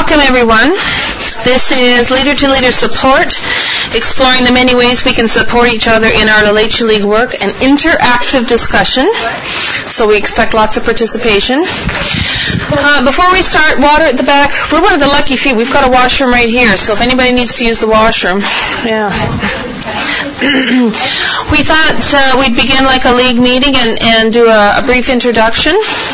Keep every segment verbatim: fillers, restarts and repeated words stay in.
Welcome, everyone. This is Leader to Leader Support, exploring the many ways we can support each other in our La Leche League work, an interactive discussion. So we expect lots of participation. Uh, before we start, water at the back. We're one of the lucky few. We've got a washroom right here, so if anybody needs to use the washroom, yeah. We thought uh, we'd begin like a league meeting and, and do a, a brief introduction.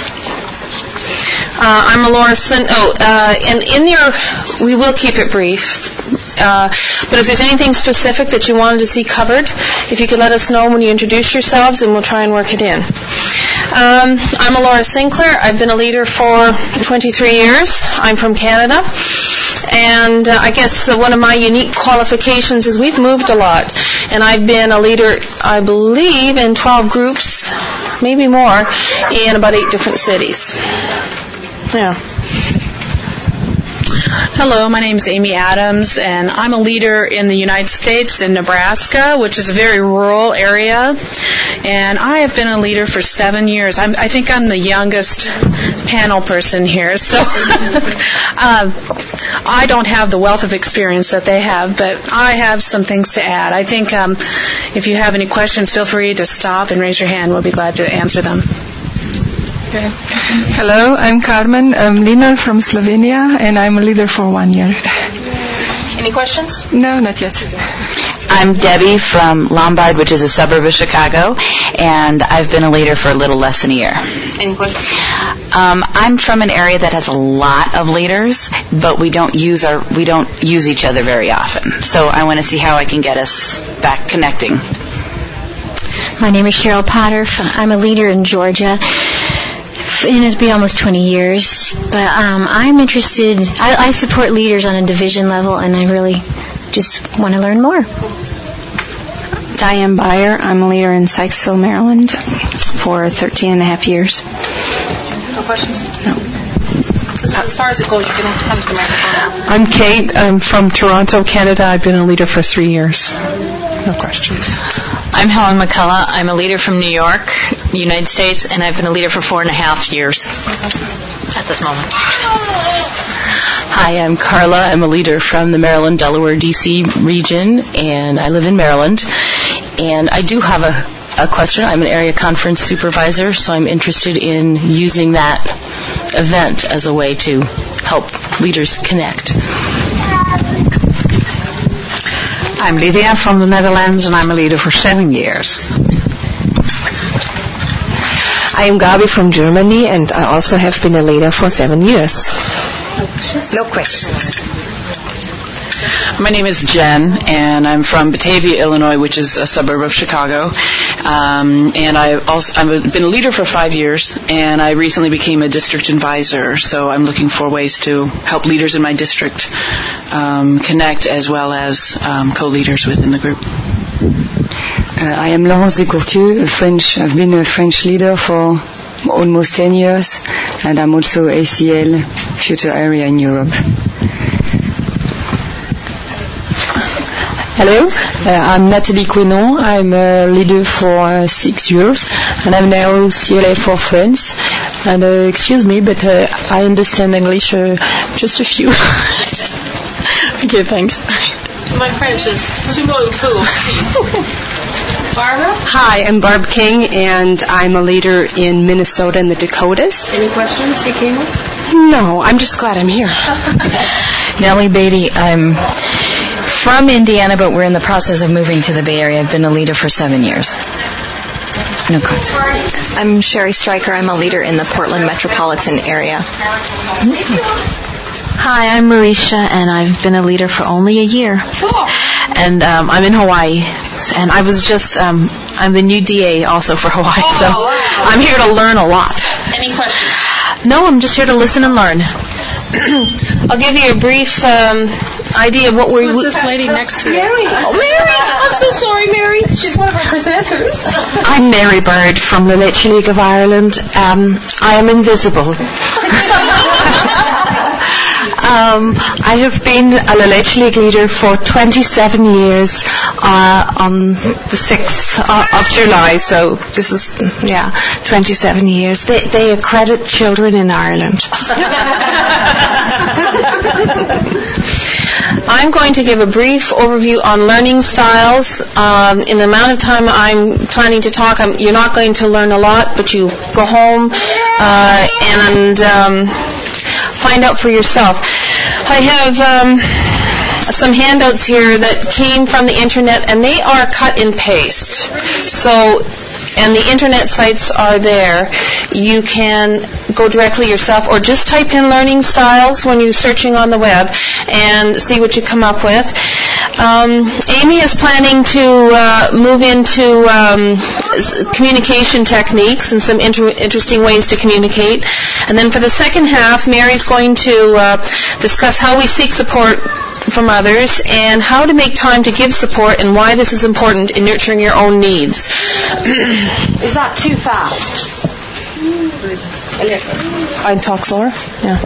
Uh, I'm Laura Sin- Oh, uh, and in your, we will keep it brief. Uh, but if there's anything specific that you wanted to see covered, if you could let us know when you introduce yourselves, and we'll try and work it in. Um, I'm Laura Sinclair. I've been a leader for twenty-three years. I'm from Canada. And uh, I guess uh, one of my unique qualifications is we've moved a lot. And I've been a leader, I believe, in twelve groups, maybe more, in about eight different cities. Yeah. Hello, my name is Amy Adams, and I'm a leader in the United States in Nebraska, which is a very rural area. And I have been a leader for seven years. I'm, I think I'm the youngest panel person here, so um, I don't have the wealth of experience that they have, but I have some things to add. I think um, if you have any questions, feel free to stop and raise your hand. We'll be glad to answer them. Okay. Hello, I'm Carmen. I'm Lina from Slovenia, and I'm a leader for one year. Any questions? No, not yet. I'm Debbie from Lombard, which is a suburb of Chicago, and I've been a leader for a little less than a year. Any questions? Um, I'm from an area that has a lot of leaders, but we don't use our we don't use each other very often. So I want to see how I can get us back connecting. My name is Cheryl Potter. I'm a leader in Georgia. And it's been almost twenty years, but um, I'm interested, I, I support leaders on a division level, and I really just want to learn more. Diane Byer, I'm a leader in Sykesville, Maryland for thirteen and a half years. No questions? No. As far as it goes, you can come to the microphone. I'm Kate. I'm from Toronto, Canada. I've been a leader for three years. No questions. I'm Helen McCullough. I'm a leader from New York, United States, and I've been a leader for four and a half years at this moment. Hi, I'm Carla. I'm a leader from the Maryland, Delaware, D C region, and I live in Maryland. And I do have a, a question. I'm an area conference supervisor, so I'm interested in using that event as a way to help leaders connect. I'm Lydia from the Netherlands, and I'm a leader for seven years. I am Gabi from Germany, and I also have been a leader for seven years. No questions. My name is Jen, and I'm from Batavia, Illinois, which is a suburb of Chicago. Um, and I also, I've been a leader for five years, and I recently became a district advisor, so I'm looking for ways to help leaders in my district um, connect as well as um, co-leaders within the group. Uh, I am Laurence Descourtieux, a French. I've been a French leader for almost ten years, and I'm also A C L Future Area in Europe. Hello, uh, I'm Nathalie Quenon. I'm a leader for uh, six years, and I'm now C L A for France. And uh, excuse me, but uh, I understand English uh, just a few. Okay, thanks. My French is too low, too. Barbara? Hi, I'm Barb King, and I'm a leader in Minnesota and the Dakotas. Any questions you came with? No, I'm just glad I'm here. Nellie Beatty, I'm from Indiana, but we're in the process of moving to the Bay Area. I've been a leader for seven years. No questions. I'm Sherry Stryker. I'm a leader in the Portland metropolitan area. Hi, I'm Marisha, and I've been a leader for only a year. Cool. And um, I'm in Hawaii, and I was just, um, I'm the new D A also for Hawaii, oh, so wow. I'm here to learn a lot. Any questions? No, I'm just here to listen and learn. I'll give you a brief um, idea of what we're... Who's this lady next to you? Mary. Oh, Mary. I'm so sorry, Mary. She's one of our presenters. I'm Mary Bird from the La Leche League of Ireland. Um, I am invisible. Um, I have been a La Leche League leader for twenty-seven years uh, on the sixth of July, so this is, yeah, twenty-seven years. They, they accredit children in Ireland. I'm going to give a brief overview on learning styles. Um, in the amount of time I'm planning to talk, I'm, you're not going to learn a lot, but you go home uh, and um, find out for yourself. I have um, some handouts here that came from the internet, and they are cut and paste. So, and the internet sites are there. You can go directly yourself or just type in learning styles when you're searching on the web and see what you come up with. Um, Amy is planning to uh, move into um, communication techniques and some inter- interesting ways to communicate. And then for the second half, Mary's going to uh, discuss how we seek support from others and how to make time to give support and why this is important in nurturing your own needs. Is that too fast? I'd talk slower? Yeah.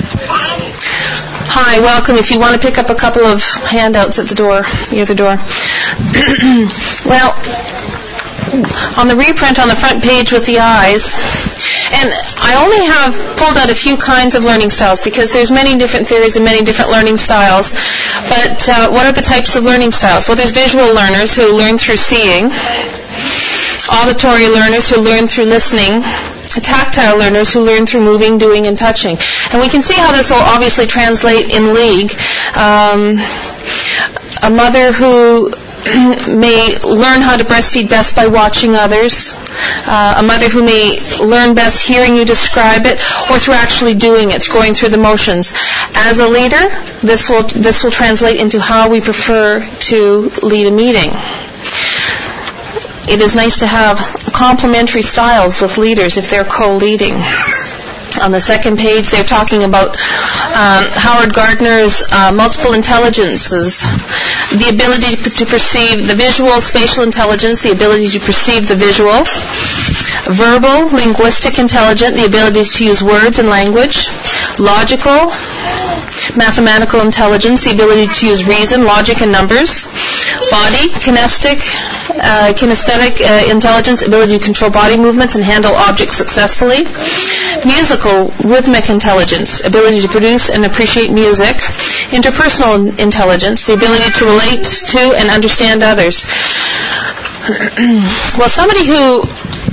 Hi, welcome. If you want to pick up a couple of handouts at the door, the other door. Well, on the reprint on the front page with the eyes, and I only have pulled out a few kinds of learning styles because there's many different theories and many different learning styles. But uh, what are the types of learning styles? Well, there's visual learners who learn through seeing, auditory learners who learn through listening, tactile learners who learn through moving, doing, and touching. And we can see how this will obviously translate in league. Um, a mother who may learn how to breastfeed best by watching others. Uh, a mother who may learn best hearing you describe it or through actually doing it, going through the motions. As a leader, this will this will translate into how we prefer to lead a meeting. It is nice to have complementary styles with leaders if they're co-leading. On the second page, they're talking about um, Howard Gardner's uh, multiple intelligences, the ability to, to perceive the visual, spatial intelligence, the ability to perceive the visual, verbal, linguistic intelligence, the ability to use words and language, logical, mathematical intelligence, the ability to use reason, logic, and numbers, body, kinesthetic, uh, kinesthetic uh, intelligence, ability to control body movements and handle objects successfully, musical, rhythmic intelligence, ability to produce and appreciate music, interpersonal intelligence, the ability to relate to and understand others. Well, somebody who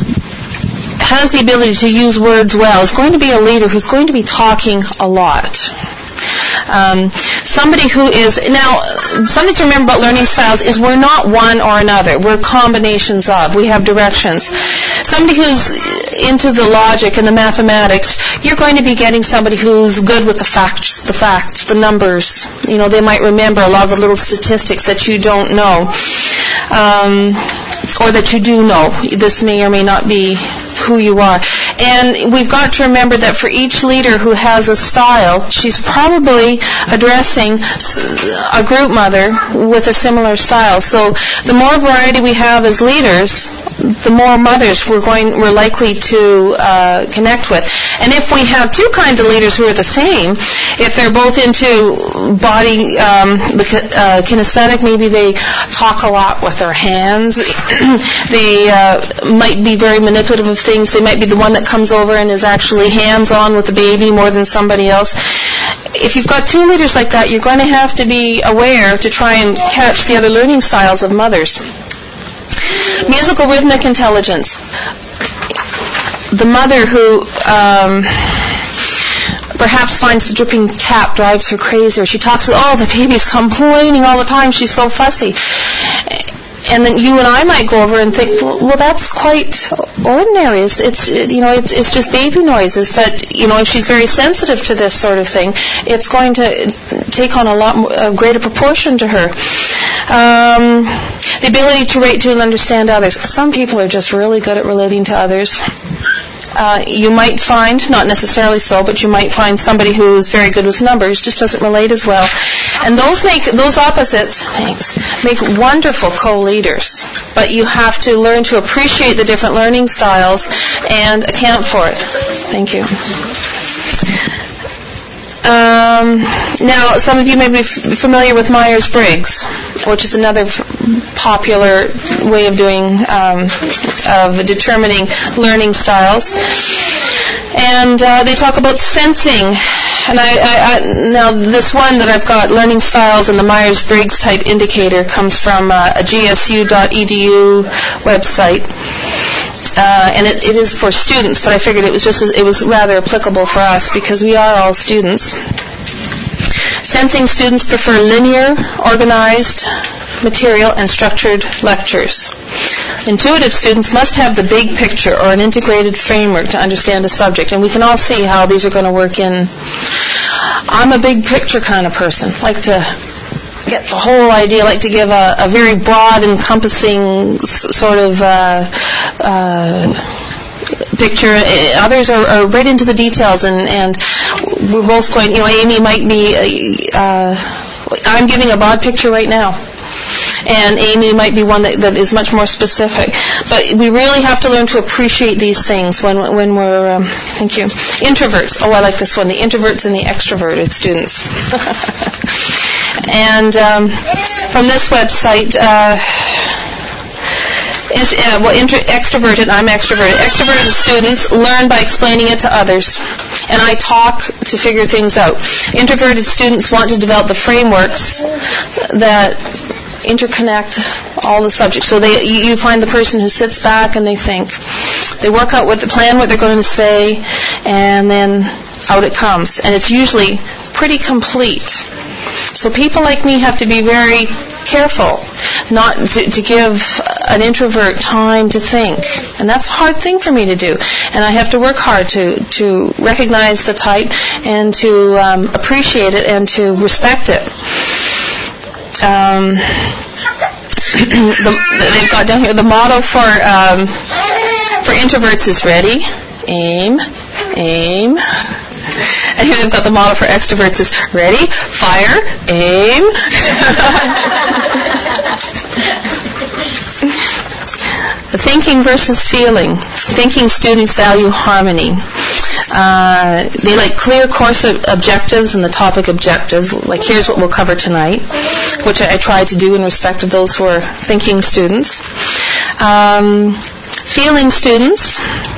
has the ability to use words well is going to be a leader who's going to be talking a lot. Um, somebody who is, now, something to remember about learning styles is we're not one or another. We're combinations of. We have directions. Somebody who's into the logic and the mathematics, you're going to be getting somebody who's good with the facts, the facts, the numbers. You know, they might remember a lot of the little statistics that you don't know, um, or that you do know. This may or may not be who you are. And we've got to remember that for each leader who has a style, she's probably addressing a group mother with a similar style. So the more variety we have as leaders, the more mothers we're going, we're likely to uh, connect with. And if we have two kinds of leaders who are the same, if they're both into body, um, the uh, kinesthetic, maybe they talk a lot with their hands. They uh, might be very manipulative of things. They might be the one that comes over and is actually hands-on with the baby more than somebody else. If you've got two leaders like that, you're going to have to be aware to try and catch the other learning styles of mothers. Musical rhythmic intelligence. The mother who um, perhaps finds the dripping tap drives her crazy, or she talks about, oh, the baby's complaining all the time, she's so fussy. And then you and I might go over and think, well, well that's quite ordinary. It's, it's, you know, it's, it's just baby noises. But, you know, if she's very sensitive to this sort of thing, it's going to take on a lot more, a greater proportion to her. Um, the ability to relate to and understand others. Some people are just really good at relating to others. Uh, you might find, not necessarily so, but you might find somebody who's very good with numbers just doesn't relate as well. And those make those opposites, thanks, make wonderful co-leaders. But you have to learn to appreciate the different learning styles and account for it. Thank you. Um, now, some of you may be f- familiar with Myers-Briggs, which is another f- popular way of doing, um, of determining learning styles. And uh, they talk about sensing. And I, I, I, now this one that I've got, learning styles and the Myers-Briggs type indicator, comes from uh, a G S U dot E D U website. Uh, and it, it is for students, but I figured it was just as, it was rather applicable for us because we are all students. Sensing students prefer linear, organized material and structured lectures. Intuitive students must have the big picture or an integrated framework to understand a subject, and we can all see how these are going to work in. I'm a big picture kind of person, like to get the whole idea, like to give a, a very broad, encompassing s- sort of uh, uh, picture. Others are, are right into the details, and, and we're both going, you know, Amy might be, uh, I'm giving a broad picture right now. And Amy might be one that, that is much more specific. But we really have to learn to appreciate these things when when we're, um, thank you, introverts. Oh, I like this one, the introverts and the extroverted students. And um, from this website, uh, is, uh, well, intro, extroverted, I'm extroverted. Extroverted students learn by explaining it to others. And I talk to figure things out. Introverted students want to develop the frameworks that interconnect all the subjects. So they, you find the person who sits back and they think. They work out what the plan, what they're going to say, and then out it comes. And it's usually pretty complete. So people like me have to be very careful not to, to give an introvert time to think. And that's a hard thing for me to do. And I have to work hard to, to recognize the type and to um, appreciate it and to respect it. Um, the, they've got down here the motto for um, for introverts is ready, aim, aim. And here they've got the motto for extroverts is ready, fire, aim. Thinking versus feeling. Thinking students value harmony. Uh, they like clear course objectives and the topic objectives. Like, here's what we'll cover tonight, which I, I try to do in respect of those who are thinking students. Um, feeling students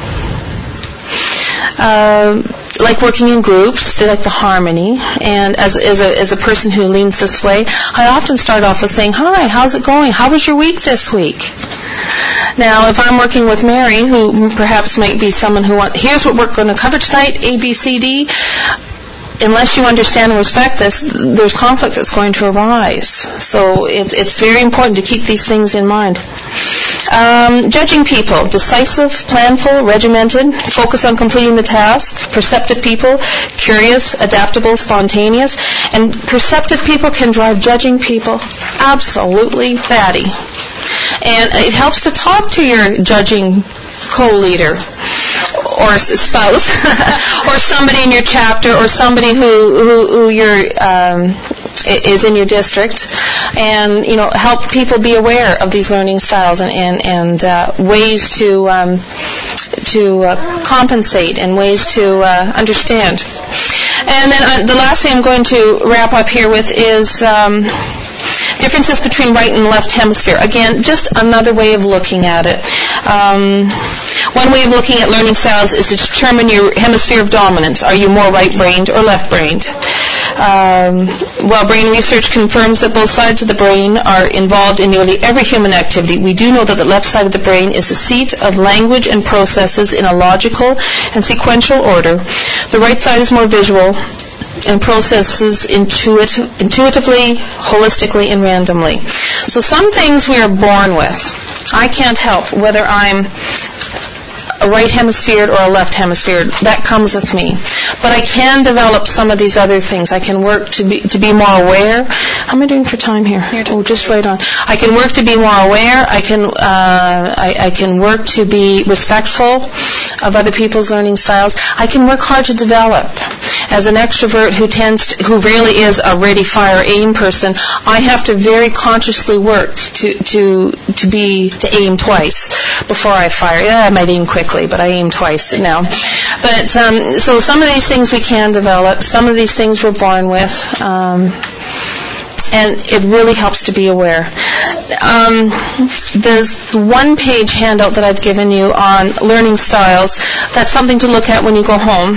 uh, like working in groups. They like the harmony. And as, as, a, as a person who leans this way, I often start off with saying, hi, how's it going? How was your week this week? Now, if I'm working with Mary, who perhaps might be someone who wants, here's what we're going to cover tonight, A, B, C, D, unless you understand and respect this, there's conflict that's going to arise. So it's, it's very important to keep these things in mind. Um, judging people, decisive, planful, regimented, focus on completing the task. Perceptive people, curious, adaptable, spontaneous. And perceptive people can drive judging people absolutely batty. And it helps to talk to your judging co-leader or spouse or somebody in your chapter or somebody who, who, who you're, um, is in your district, and you know, help people be aware of these learning styles and and, and uh, ways to um, to uh, compensate and ways to uh, understand. And then uh, the last thing I'm going to wrap up here with is um, differences between right and left hemisphere. Again, just another way of looking at it. Um, one way of looking at learning styles is to determine your hemisphere of dominance. Are you more right-brained or left-brained? Um, while brain research confirms that both sides of the brain are involved in nearly every human activity, we do know that the left side of the brain is the seat of language and processes in a logical and sequential order. The right side is more visual and processes intuit- intuitively, holistically, and randomly. So some things we are born with. I can't help whether I'm a right hemisphered or a left hemisphered. That comes with me. But I can develop some of these other things. I can work to be to be more aware. How am I doing for time here? Oh, just right on. I can work to be more aware. I can uh, I, I can work to be respectful of other people's learning styles. I can work hard to develop. As an extrovert who tends to, who really is a ready, fire, aim person, I have to very consciously work to to to be to aim twice before I fire. Yeah, I might aim quickly. quickly, but I aim twice now. But um, so some of these things we can develop. Some of these things we're born with. Um, and it really helps to be aware. Um, the one-page handout that I've given you on learning styles, that's something to look at when you go home.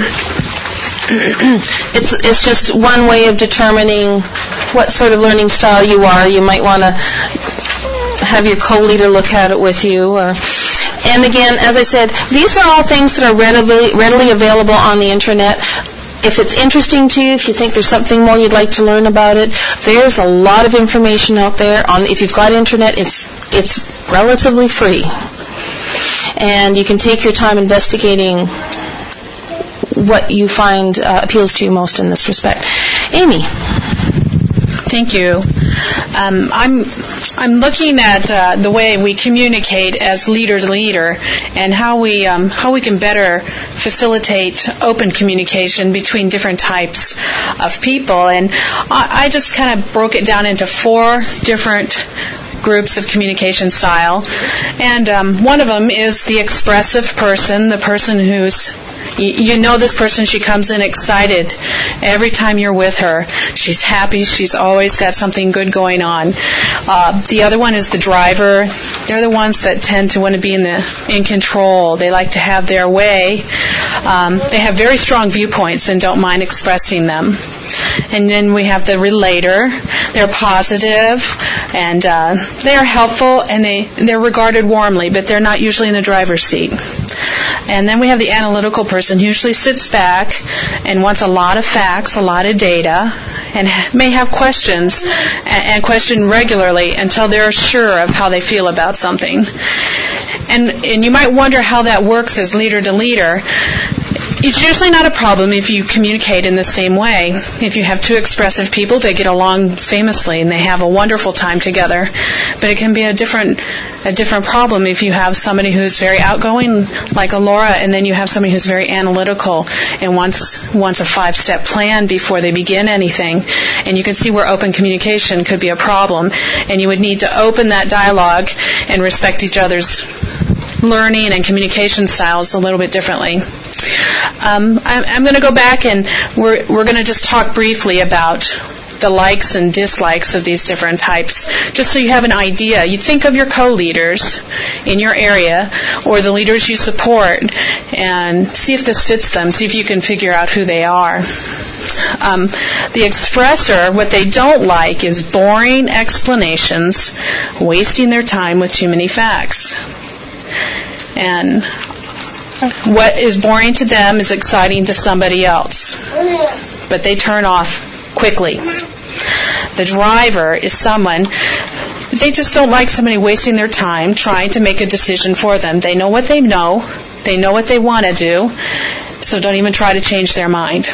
It's it's just one way of determining what sort of learning style you are. You might want to have your co-leader look at it with you. Or, and again, as I said, these are all things that are readily, readily available on the Internet. If it's interesting to you, if you think there's something more you'd like to learn about it, there's a lot of information out there. On if you've got Internet, it's it's relatively free. And you can take your time investigating what you find uh, appeals to you most in this respect. Amy. Thank you. Um, I'm I'm looking at uh, the way we communicate as leader to leader, and how we um, how we can better facilitate open communication between different types of people. And I, I just kind of broke it down into four different groups of communication style, and um, one of them is the expressive person, the person who's you know this person, she comes in excited every time you're with her. She's happy. She's always got something good going on. Uh, the other one is the driver. They're the ones that tend to want to be in the in control. They like to have their way. Um, they have very strong viewpoints and don't mind expressing them. And then we have the relator. They're positive and uh, they are helpful, and they, they're regarded warmly, but they're not usually in the driver's seat. And then we have the analytical person who usually sits back and wants a lot of facts, a lot of data, and may have questions and, and question regularly until they're sure of how they feel about something. And, and you might wonder how that works as leader to leader. It's usually not a problem if you communicate in the same way. If you have two expressive people, they get along famously and they have a wonderful time together. But it can be a different a different problem if you have somebody who's very outgoing, like a Laura, and then you have somebody who's very analytical and wants wants a five-step plan before they begin anything. And you can see where open communication could be a problem. And you would need to open that dialogue and respect each other's learning and communication styles a little bit differently. Um, I'm, I'm going to go back and we're we're going to just talk briefly about the likes and dislikes of these different types, just so you have an idea. You think of your co-leaders in your area or the leaders you support and see if this fits them, see if you can figure out who they are. Um, the expressor, what they don't like is boring explanations, wasting their time with too many facts. And what is boring to them is exciting to somebody else, but they turn off quickly. The driver is someone, they just don't like somebody wasting their time trying to make a decision for them. They know what they know, they know what they want to do, so don't even try to change their mind.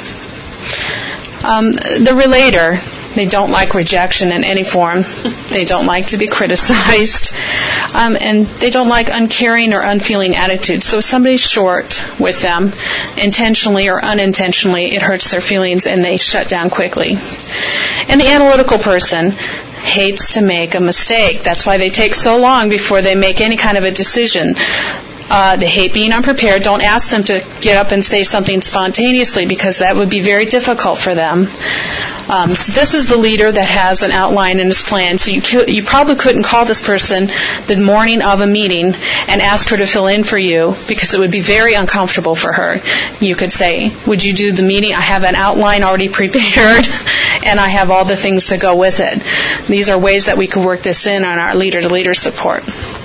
Um, the relator, they don't like rejection in any form. They don't like to be criticized. Um, and they don't like uncaring or unfeeling attitudes. So if somebody's short with them, intentionally or unintentionally, it hurts their feelings and they shut down quickly. And the analytical person hates to make a mistake. That's why they take so long before they make any kind of a decision. Uh, they hate being unprepared. Don't ask them to get up and say something spontaneously, because that would be very difficult for them. Um, so this is the leader that has an outline in his plan. So you cu- you probably couldn't call this person the morning of a meeting and ask her to fill in for you, because it would be very uncomfortable for her. You could say, would you do the meeting? I have an outline already prepared and I have all the things to go with it. These are ways that we could work this in on our leader-to-leader support.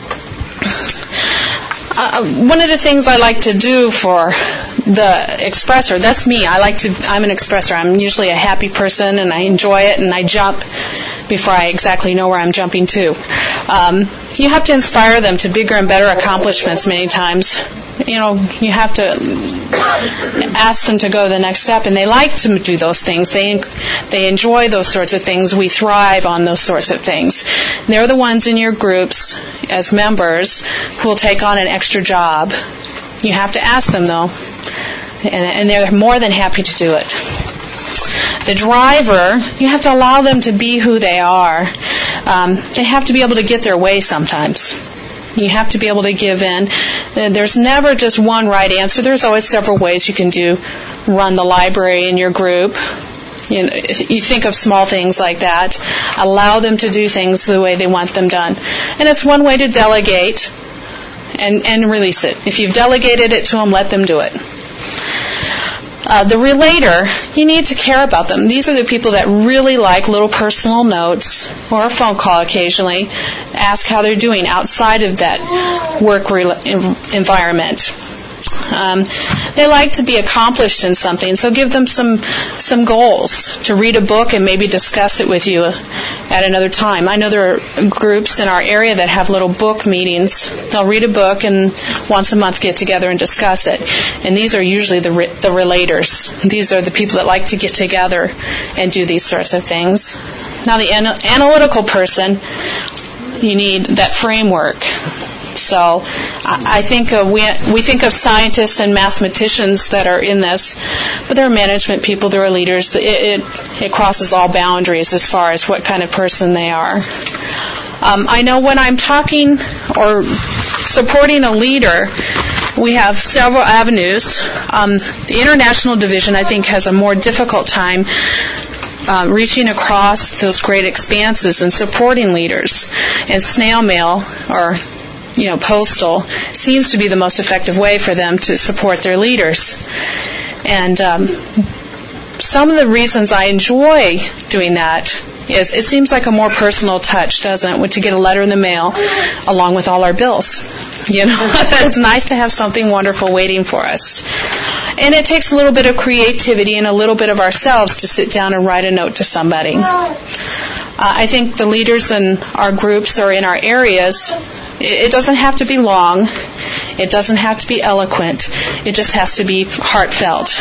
Uh, one of the things I like to do for the expressor, that's me. I like to, I'm an expressor. I'm usually a happy person and I enjoy it and I jump before I exactly know where I'm jumping to. Um, you have to inspire them to bigger and better accomplishments many times. You know, you have to ask them to go to the next step, and they like to do those things. They they enjoy those sorts of things. We thrive on those sorts of things. They're the ones in your groups as members who will take on an extra job. You have to ask them, though, and, and they're more than happy to do it. The driver, you have to allow them to be who they are. Um, they have to be able to get their way sometimes. You have to be able to give in. There's never just one right answer. There's always several ways you can do run the library in your group. You know, you think of small things like that. Allow them to do things the way they want them done. And it's one way to delegate and, and release it. If you've delegated it to them, let them do it. Uh, the relator, you need to care about them. These are the people that really like little personal notes or a phone call occasionally. Ask how they're doing outside of that work re- environment. Um, they like to be accomplished in something, so give them some some goals to read a book and maybe discuss it with you at another time. I know there are groups in our area that have little book meetings. They'll read a book and once a month get together and discuss it. And these are usually the re- the relators. These are the people that like to get together and do these sorts of things. Now, the an- analytical person, you need that framework. So I think uh, we we think of scientists and mathematicians that are in this, but there are management people, there are leaders. It, it, it crosses all boundaries as far as what kind of person they are. Um, I know when I'm talking or supporting a leader, we have several avenues. Um, the international division, I think, has a more difficult time Uh, reaching across those great expanses and supporting leaders. And snail mail, or you know, postal, seems to be the most effective way for them to support their leaders. And um, some of the reasons I enjoy doing that is it seems like a more personal touch, doesn't it, to get a letter in the mail along with all our bills. You know, it's nice to have something wonderful waiting for us. And it takes a little bit of creativity and a little bit of ourselves to sit down and write a note to somebody. Uh, I think the leaders in our groups or in our areas, it, it doesn't have to be long. It doesn't have to be eloquent. It just has to be heartfelt.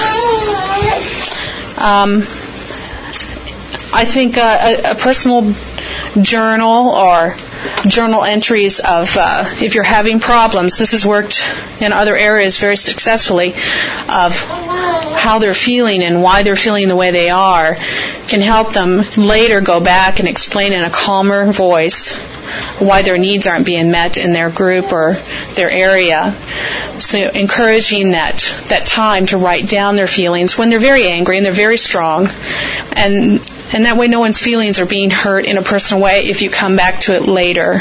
Um, I think uh, a, a personal journal or journal entries of uh, if you're having problems, this has worked in other areas very successfully, of how they're feeling and why they're feeling the way they are, can help them later go back and explain in a calmer voice why their needs aren't being met in their group or their area. So encouraging that, that time to write down their feelings when they're very angry and they're very strong, and and that way no one's feelings are being hurt in a personal way if you come back to it later.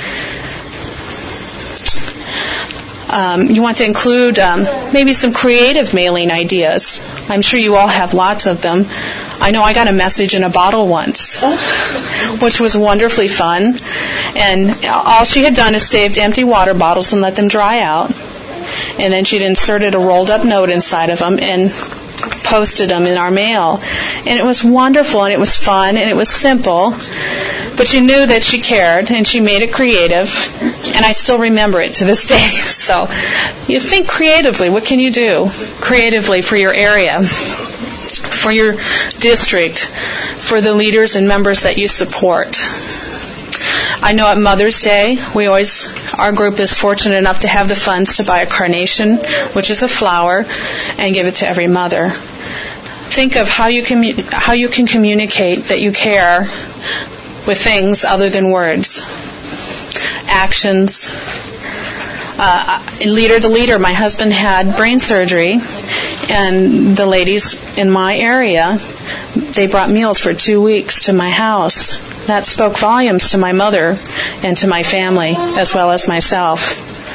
Um, you want to include um, maybe some creative mailing ideas. I'm sure you all have lots of them. I know I got a message in a bottle once, which was wonderfully fun. And all she had done is saved empty water bottles and let them dry out. And then she'd inserted a rolled up note inside of them and posted them in our mail. And it was wonderful, and it was fun, and it was simple. But you knew that she cared, and she made it creative. And I still remember it to this day. So you think creatively. What can you do creatively for your area, for your district, for the leaders and members that you support? I know at Mother's Day, we always, our group is fortunate enough to have the funds to buy a carnation, which is a flower, and give it to every mother. Think of how you can, how you can communicate that you care with things other than words. Actions. Uh, leader to leader, my husband had brain surgery, and the ladies in my area, they brought meals for two weeks to my house. That spoke volumes to my mother and to my family, as well as myself.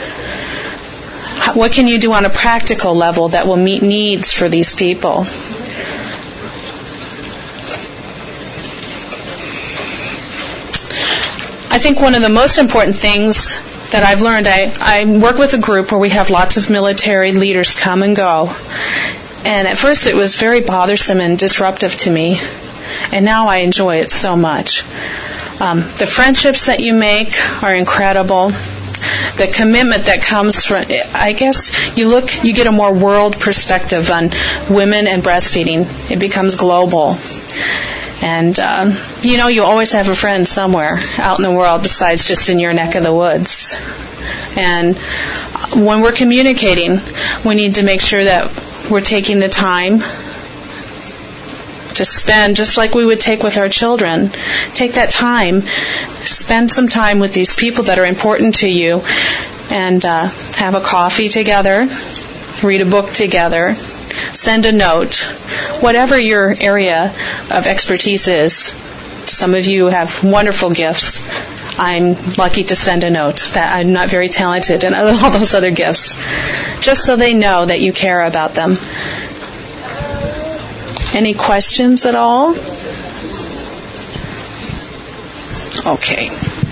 What can you do on a practical level that will meet needs for these people? I think one of the most important things that I've learned, I, I work with a group where we have lots of military leaders come and go. And at first it was very bothersome and disruptive to me. And now I enjoy it so much. Um, the friendships that you make are incredible. The commitment that comes from, I guess, you look, you get a more world perspective on women and breastfeeding. It becomes global. And, um, you know, you always have a friend somewhere out in the world besides just in your neck of the woods. And when we're communicating, we need to make sure that we're taking the time to spend, just like we would take with our children. Take that time, spend some time with these people that are important to you, and uh, have a coffee together, read a book together, send a note, whatever your area of expertise is. Some of you have wonderful gifts. I'm lucky to send a note. That I'm not very talented in all those other gifts. Just so they know that you care about them. Any questions at all? Okay.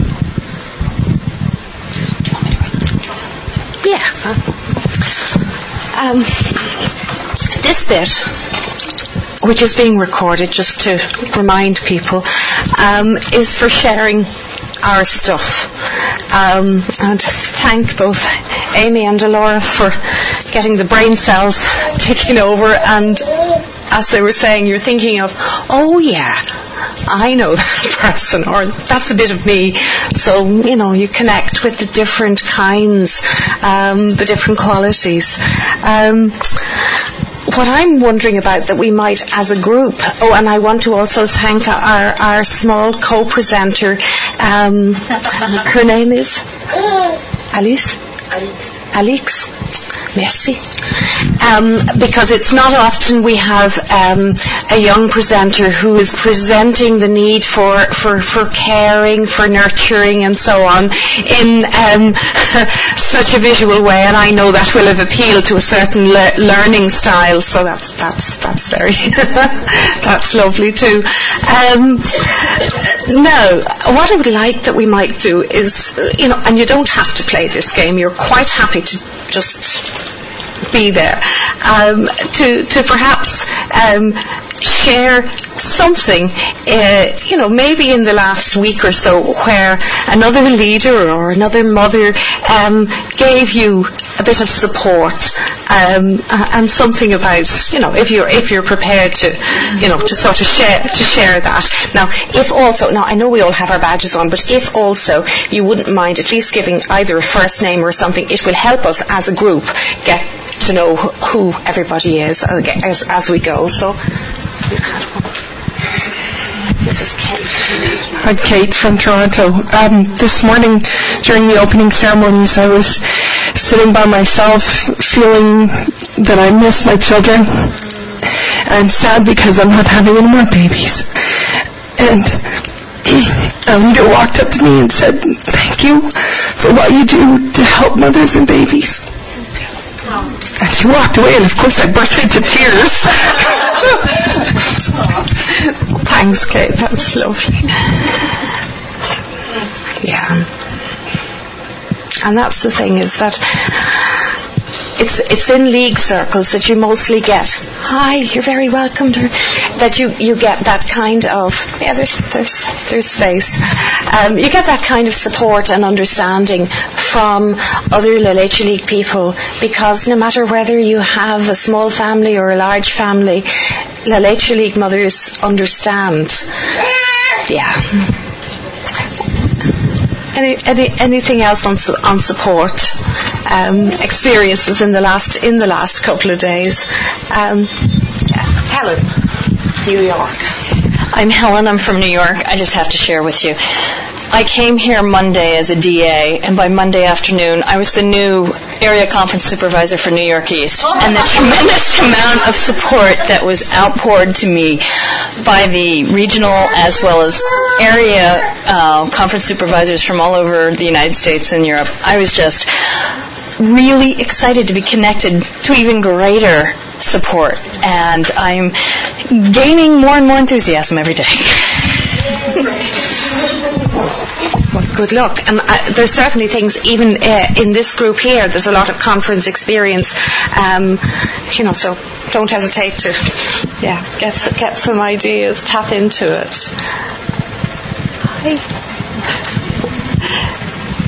Yeah. Um, this bit, which is being recorded just to remind people, um, is for sharing our stuff. Um, and thank both Amy and Laura for getting the brain cells ticking over, and as they were saying, you're thinking of, oh yeah, I know that person, or that's a bit of me. So, you know, you connect with the different kinds, um, the different qualities. Um, What I'm wondering about that we might, as a group, oh, and I want to also thank our, our small co-presenter. Um, her name is Alice? Alix. Alix. Merci. Um, because it's not often we have um, a young presenter who is presenting the need for, for, for caring, for nurturing and so on in um, such a visual way, and I know that will have appealed to a certain le- learning style, so that's that's that's very that's lovely too. Um, now, what I would like that we might do is, you know, and you don't have to play this game, you're quite happy to just be there, um, to to perhaps um, share something, uh, you know, maybe in the last week or so, where another leader or another mother um, gave you a bit of support, um, and something about, you know, if you're if you're prepared to, you know, to sort of share to share that. Now, if also, now I know we all have our badges on, but if also you wouldn't mind at least giving either a first name or something, it will help us as a group get to know who everybody is as, as we go. So, this is Kate. I'm Kate from Toronto. Um, this morning, during the opening ceremonies, I was sitting by myself, feeling that I miss my children, and sad because I'm not having any more babies. And a leader walked up to me and said, "Thank you for what you do to help mothers and babies." And she walked away, and of course I burst into tears. Thanks, Kate. That's lovely. Yeah. And that's the thing, is that it's it's in league circles that you mostly get, "Hi, you're very welcome," or that you, you get that kind of, yeah, there's there's there's space. Um, you get that kind of support and understanding from other La Leche League people, because no matter whether you have a small family or a large family, La Leche League mothers understand. Yeah. Any, any, anything else on on support um, experiences in the last in the last couple of days? Um, yeah. Helen, New York. I'm Helen. I'm from New York. I just have to share with you. I came here Monday as a D A, and by Monday afternoon, I was the new area conference supervisor for New York East. And the tremendous amount of support that was outpoured to me by the regional as well as area uh, conference supervisors from all over the United States and Europe, I was just really excited to be connected to even greater support. And I'm gaining more and more enthusiasm every day. Well, good luck. And uh, there's certainly things, even uh, in this group here, there's a lot of conference experience, um, you know, so don't hesitate to, yeah, get get some ideas, tap into it. Hi.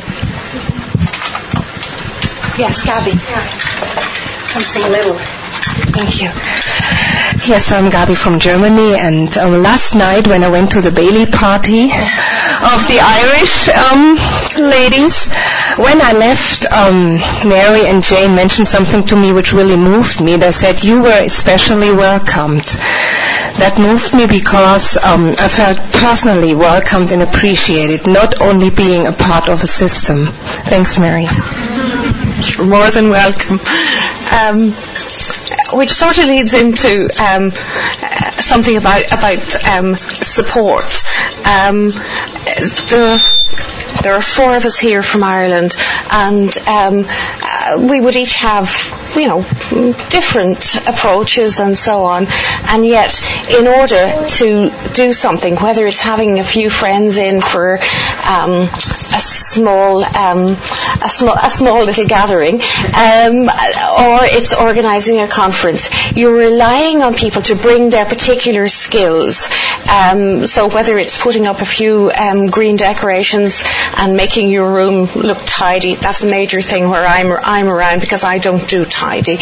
Yes, Gabby. Something little. Thank you. Yes, I'm Gabi from Germany, and um, last night when I went to the Bailey party of the Irish um, ladies, when I left, um, Mary and Jane mentioned something to me which really moved me. They said, you were especially welcomed. That moved me because um, I felt personally welcomed and appreciated, not only being a part of a system. Thanks, Mary. You're more than welcome. Um, which sort of leads into um, uh, something about about um, support. Um, there, there are four of us here from Ireland, and um, uh, we would each have, you know, different approaches and so on. And yet, in order to do something, whether it's having a few friends in for um, a small, um, a small, a small little gathering, um, or it's organising a conference, you're relying on people to bring their particular skills. Um, so whether it's putting up a few um, green decorations and making your room look tidy, that's a major thing where I'm I'm around, because I don't do tidy.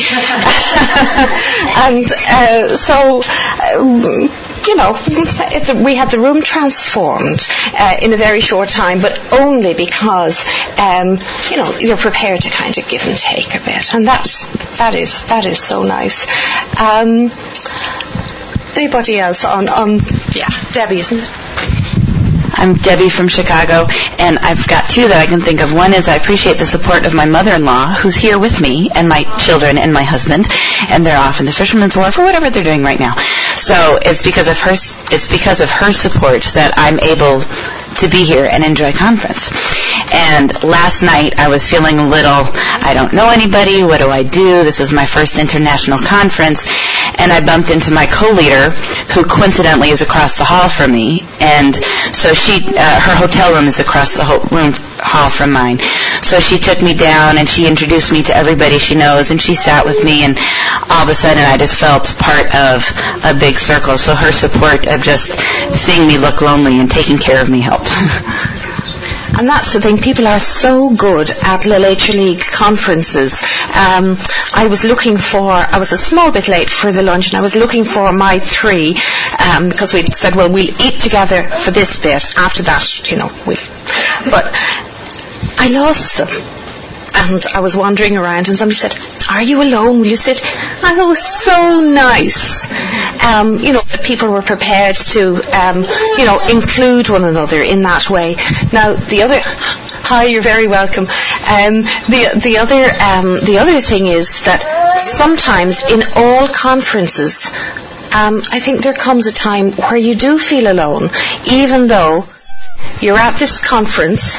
and uh, so. Um, You know, we had the room transformed uh, in a very short time, but only because, um, you know, you're prepared to kind of give and take a bit, and that that is that is so nice. Um, anybody else on? on yeah, Debbie, isn't it? I'm Debbie from Chicago, and I've got two that I can think of. One is I appreciate the support of my mother-in-law, who's here with me, and my children and my husband, and they're off in the Fisherman's Wharf or whatever they're doing right now. So it's because of her. It's because of her support that I'm able to be here and enjoy conference. And last night I was feeling a little, I don't know anybody, what do I do? This is my first international conference, and I bumped into my co-leader, who coincidentally is across the hall from me, and so she, uh, her hotel room is across the whole room hall from mine. So she took me down and she introduced me to everybody she knows, and she sat with me, and all of a sudden I just felt part of a big circle. So her support of just seeing me look lonely and taking care of me helped. And that's the thing, people are so good at La Leche League conferences. Um, I was looking for, I was a small bit late for the lunch, and I was looking for my three, um, because we said, well, we'll eat together for this bit. After that, you know, we'll... But I lost them. And I was wandering around, and somebody said, are you alone? Will you sit? I thought it was so nice. Um, you know, that people were prepared to, um, you know, include one another in that way. Now, the other... Hi, you're very welcome. Um, the the other um, the other thing is that sometimes in all conferences, um, I think there comes a time where you do feel alone, even though you're at this conference.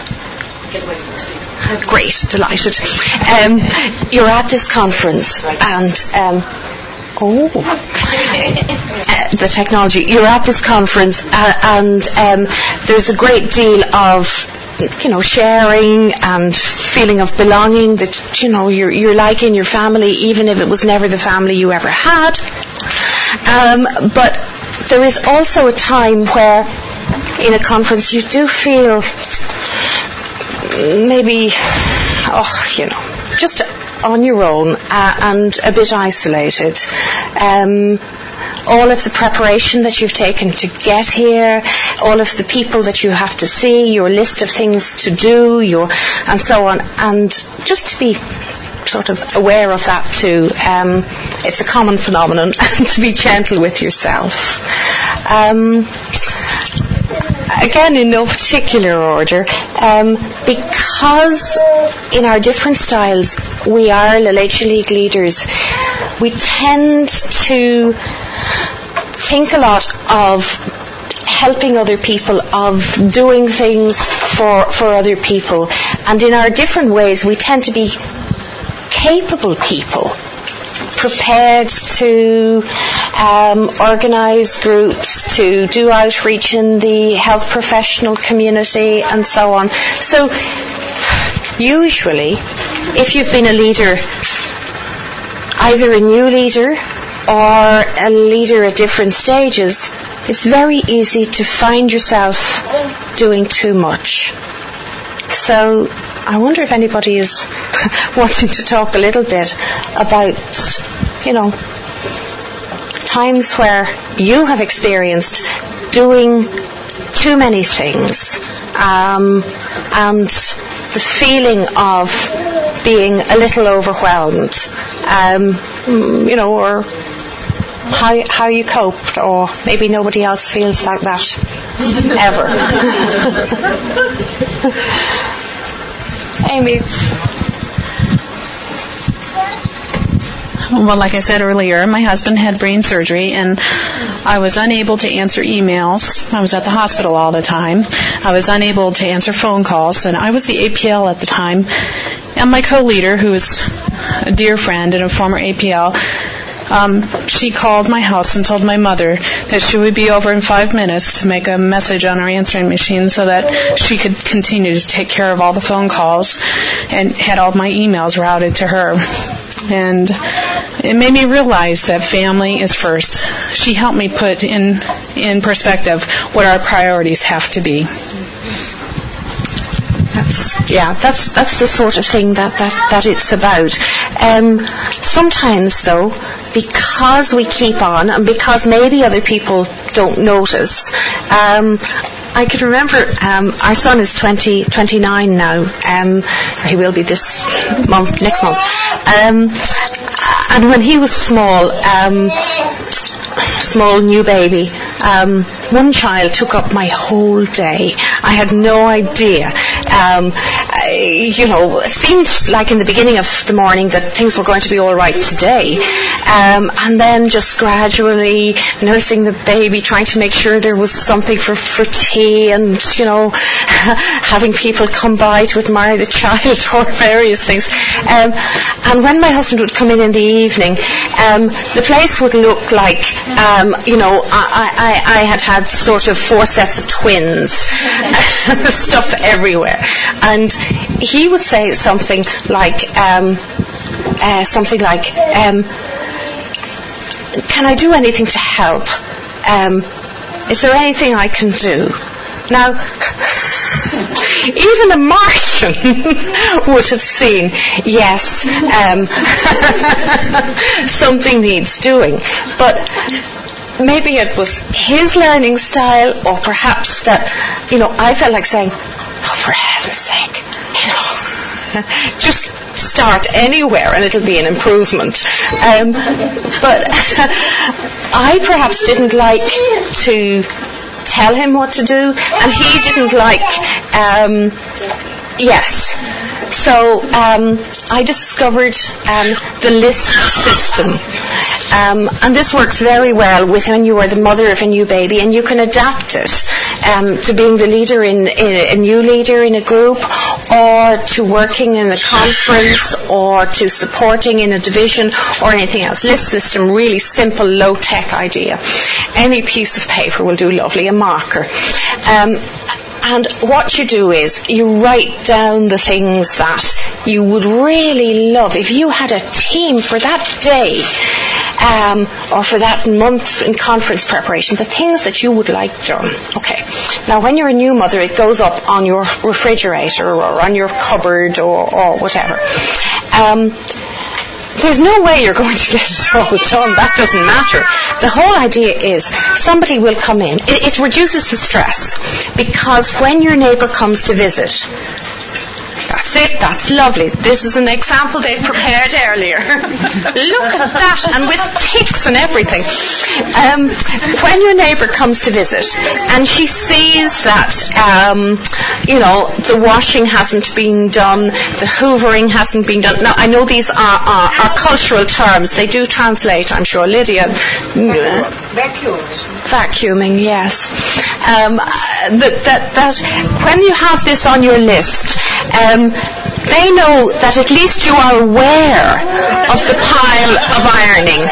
Great, delighted. Um, you're at this conference, and um, oh, uh, the technology. You're at this conference, uh, and um, there's a great deal of, you know, sharing and feeling of belonging that, you know, you're you're like in your family, even if it was never the family you ever had. Um, but there is also a time where, in a conference, you do feel maybe, oh, you know, just on your own uh, and a bit isolated. Um, all of the preparation that you've taken to get here, all of the people that you have to see, your list of things to do, your and so on, and just to be sort of aware of that too. Um, it's a common phenomenon, and to be gentle with yourself. Um, Again, in no particular order, um, because in our different styles we are La Leche League leaders, we tend to think a lot of helping other people, of doing things for, for other people, and in our different ways we tend to be capable people, prepared to um, organise groups, to do outreach in the health professional community, and so on. So, usually, if you've been a leader, either a new leader or a leader at different stages, it's very easy to find yourself doing too much. So, I wonder if anybody is wanting to talk a little bit about, you know, times where you have experienced doing too many things, um, and the feeling of being a little overwhelmed, um, you know, or how how you coped, or maybe nobody else feels like that ever. Amy. Well, like I said earlier, my husband had brain surgery, and I was unable to answer emails. I was at the hospital all the time. I was unable to answer phone calls, and I was the A P L at the time. And my co-leader, who is a dear friend and a former A P L, um, she called my house and told my mother that she would be over in five minutes to make a message on her answering machine so that she could continue to take care of all the phone calls, and had all my emails routed to her. And it made me realize that family is first. She helped me put in in perspective what our priorities have to be. That's, yeah, that's that's the sort of thing that, that, that it's about. Um, sometimes, though, because we keep on, and because maybe other people don't notice, um, I can remember um, our son is twenty, twenty-nine now. Um, he will be this month, next month. Um, and when he was small, um, small new baby, um, one child took up my whole day. I had no idea. Um, I, you know, it seemed like in the beginning of the morning that things were going to be all right today. Um, and then just gradually nursing the baby, trying to make sure there was something for, for tea, and, you know, having people come by to admire the child or various things. Um, and when my husband would come in in the evening, um, the place would look like, um, you know, I, I, I had had sort of four sets of twins, stuff everywhere. And he would say something like, um, uh, something like, um, can I do anything to help? Um, is there anything I can do? Now, even a Martian would have seen, yes, um, something needs doing. But maybe it was his learning style, or perhaps that, you know, I felt like saying, oh, for heaven's sake, you know, just start anywhere and it'll be an improvement. Um, but I perhaps didn't like to tell him what to do, and he didn't like, um, yes. So um, I discovered um, the list system. Um, and this works very well with when you are the mother of a new baby, and you can adapt it um, to being the leader in, in a new leader in a group, or to working in a conference, or to supporting in a division, or anything else. List system, really simple, low-tech idea. Any piece of paper will do lovely, a marker. Um, And what you do is you write down the things that you would really love. If you had a team for that day um, or for that month in conference preparation, the things that you would like done. Okay. Now, when you're a new mother, it goes up on your refrigerator or on your cupboard or, or whatever. Um, There's no way you're going to get it all done. That doesn't matter. The whole idea is somebody will come in. It, it reduces the stress, because when your neighbour comes to visit, that's it, that's lovely. This is an example they've prepared earlier. Look at that, and with ticks and everything. Um, when your neighbour comes to visit and she sees that, um, you know, the washing hasn't been done, the hoovering hasn't been done. Now, I know these are, are, are cultural terms. They do translate, I'm sure. Lydia. Vacuum. Vacuuming, yes. Um, that, that, that when you have this on your list, um, they know that at least you are aware of the pile of ironing.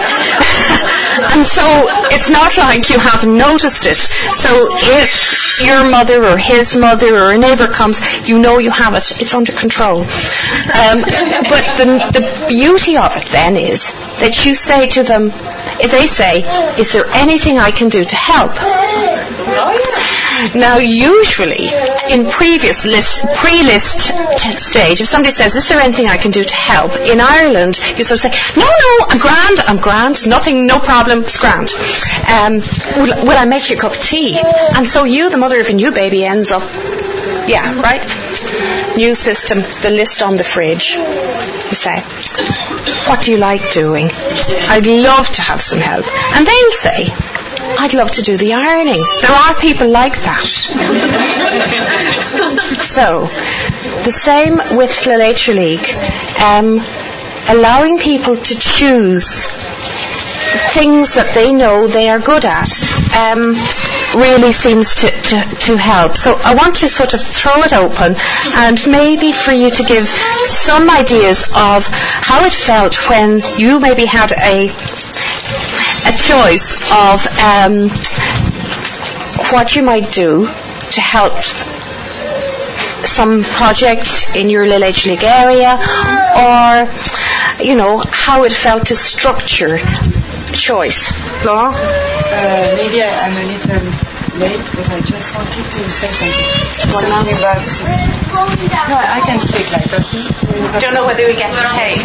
And so it's not like you haven't noticed it. So if your mother or his mother or a neighbour comes, you know you have it. It's under control. Um, but the, the beauty of it then is that you say to them, if they say, is there anything I can do to help? Now, usually, in previous list, pre-list t- stage, if somebody says, is there anything I can do to help? In Ireland, you sort of say, no, no, I'm grand, I'm grand, nothing, no problem, it's grand. Um, will, will I make you a cup of tea? And so you, the mother of a new baby, ends up, yeah, right? New system, the list on the fridge. You say, what do you like doing? I'd love to have some help. And they'll say, I'd love to do the ironing. There are people like that. So, the same with Laoláithe League. Um, allowing people to choose things that they know they are good at um, really seems to, to, to help. So I want to sort of throw it open and maybe for you to give some ideas of how it felt when you maybe had a a choice of um, what you might do to help some project in your Laoláithe League area, or, you know, how it felt to structure choice. Laura? Uh, maybe I, I'm a little late, but I just wanted to say something. One thing about... No, I can speak like that. I don't know whether we get the tape.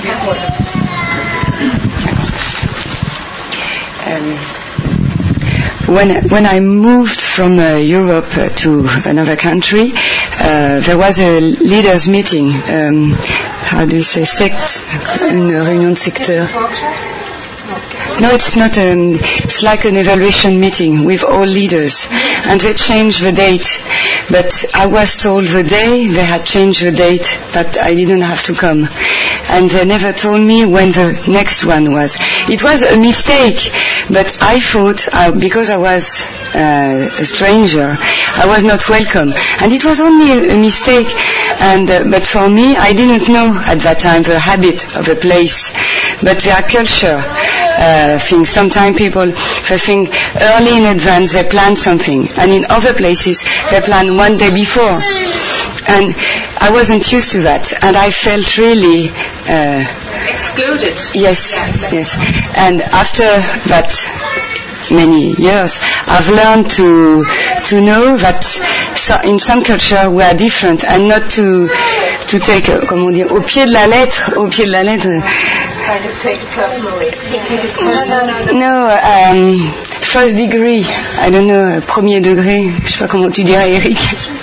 Um, when when I moved from uh, Europe uh, to another country, uh, there was a leaders' meeting. Um, how do you say, sect, une réunion de secteur. No, it's not. Um, it's like an evaluation meeting with all leaders, and they changed the date. But I was told the day they had changed the date that I didn't have to come, and they never told me when the next one was. It was a mistake, but I thought uh, because I was uh, a stranger, I was not welcome, and it was only a, a mistake. And uh, but for me, I didn't know at that time the habit of a place, but their culture. Uh, things. Sometimes people, they think early in advance they plan something, and in other places they plan one day before. And I wasn't used to that, and I felt really uh, excluded. Yes, yes. And after that many years, I've learned to to know that so in some culture we are different, and not to to take, uh, comment dire, au pied de la lettre, au pied de la lettre. Kind of take it personally. No, um, first degree. I don't know, premier degré. Je sais pas comment tu dirais, Eric.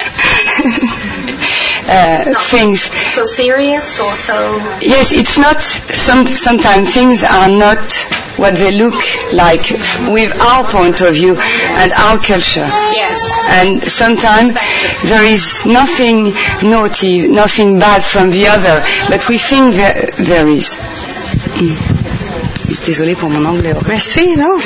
uh, things. So serious or so? Yes, it's not. Some sometimes things are not what they look like with our point of view and our culture. Yes. And sometimes there is nothing naughty, nothing bad from the other, but we think there, there is. Mm. Désolée pour mon anglais. Merci, non.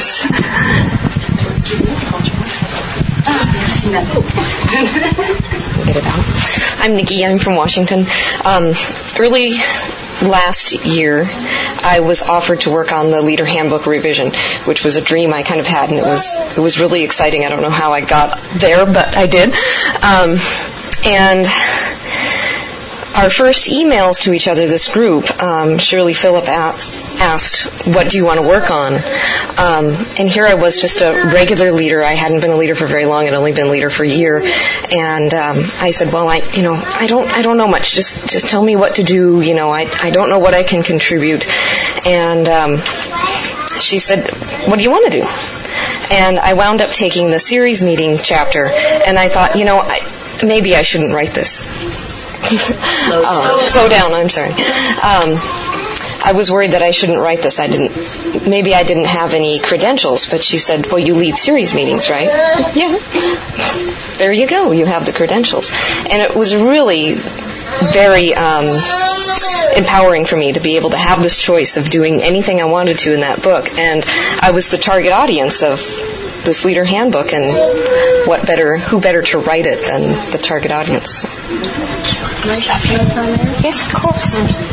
I'm Nikki. I'm from Washington. Um, early last year, I was offered to work on the Leader Handbook revision, which was a dream I kind of had, and it was it was really exciting. I don't know how I got there, but I did. Um, and our first emails to each other, this group, um, Shirley Phillip asked, asked, what do you want to work on? Um, and here I was, just a regular leader. I hadn't been a leader for very long. I'd only been a leader for a year. And um, I said, well, I, you know, I don't, I don't know much. Just, just tell me what to do. You know, I, I don't know what I can contribute. And um, she said, what do you want to do? And I wound up taking the series meeting chapter, and I thought, you know, I, maybe I shouldn't write this. um, slow down, I'm sorry. Um, I was worried that I shouldn't write this. I didn't, maybe I didn't have any credentials, but she said, well, you lead series meetings, right? Yeah. There you go. You have the credentials. And it was really very um, empowering for me to be able to have this choice of doing anything I wanted to in that book. And I was the target audience of this Leader Handbook, and what better, who better to write it than the target audience? Yes, of course.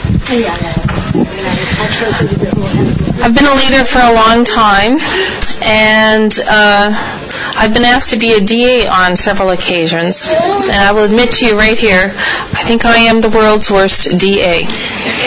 I've been a leader for a long time, and uh, I've been asked to be a D A on several occasions, and I will admit to you right here, I think I am the world's worst D A.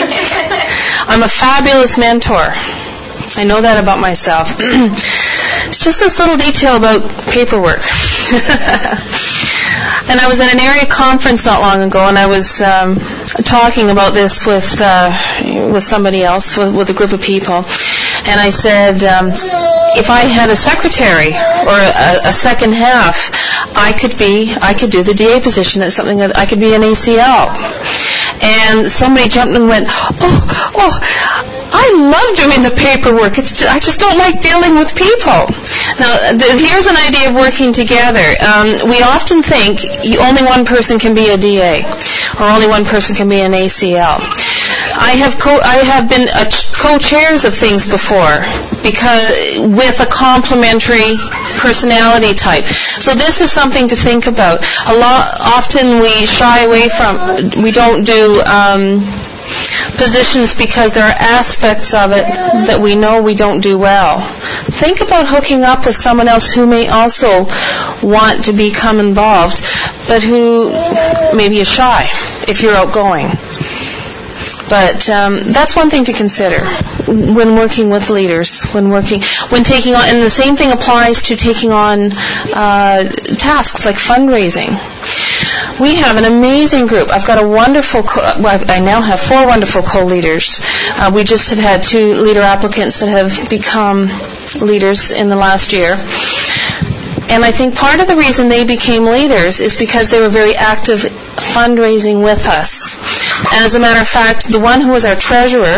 I'm a fabulous mentor. I know that about myself. It's just this little detail about paperwork. And I was at an area conference not long ago, and I was um, talking about this with uh, with somebody else, with, with a group of people. And I said, um, if I had a secretary or a, a second half, I could be, I could do the D A position. That's something that I could be an A C L. And somebody jumped and went, oh, oh. I love doing the paperwork. It's, I just don't like dealing with people. Now, th- here's an idea of working together. Um, we often think you, only one person can be a D A, or only one person can be an A C L. I have co- I have been a ch- co-chairs of things before, because with a complementary personality type. So this is something to think about. A lot often we shy away from. We don't do. Um, positions because there are aspects of it that we know we don't do well. Think about hooking up with someone else who may also want to become involved, but who maybe is shy if you're outgoing. But um, that's one thing to consider when working with leaders, when working, when taking on, and the same thing applies to taking on uh, tasks like fundraising. We have an amazing group. I've got a wonderful, co- well, I now have four wonderful co-leaders. Uh, we just have had two leader applicants that have become leaders in the last year. And I think part of the reason they became leaders is because they were very active fundraising with us. And as a matter of fact, the one who was our treasurer,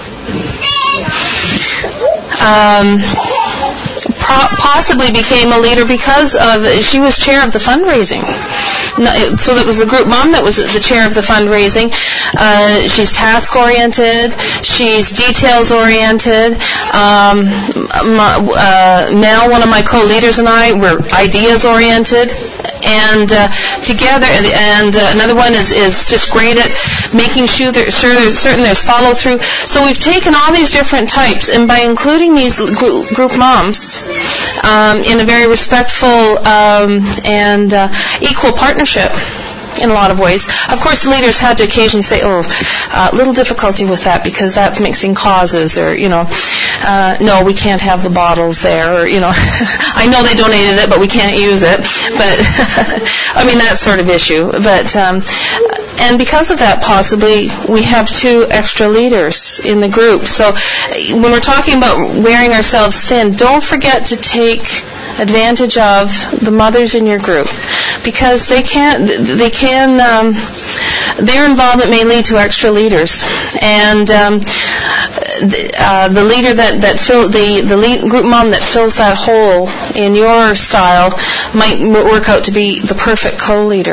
um, possibly became a leader because of, she was chair of the fundraising. So it was the group mom that was the chair of the fundraising. Uh, she's task-oriented. She's details-oriented. Um, uh, Mel, one of my co-leaders, and I were ideas-oriented. And uh, together, and uh, another one is, is just great at making sure, there, sure there's certain there's follow-through. So we've taken all these different types, and by including these group moms um, in a very respectful um, and uh, equal partnership, in a lot of ways. Of course, the leaders had to occasionally say, oh, a uh, little difficulty with that because that's mixing causes, or, you know, uh, no, we can't have the bottles there, or, you know, I know they donated it, but we can't use it. But, I mean, that sort of issue. But, um, and because of that, possibly, we have two extra leaders in the group. So when we're talking about wearing ourselves thin, don't forget to take advantage of the mothers in your group, because they can they can um, their involvement may lead to extra leaders, and um, the, uh, the leader that that fill the the lead, group mom that fills that hole in your style might work out to be the perfect co-leader.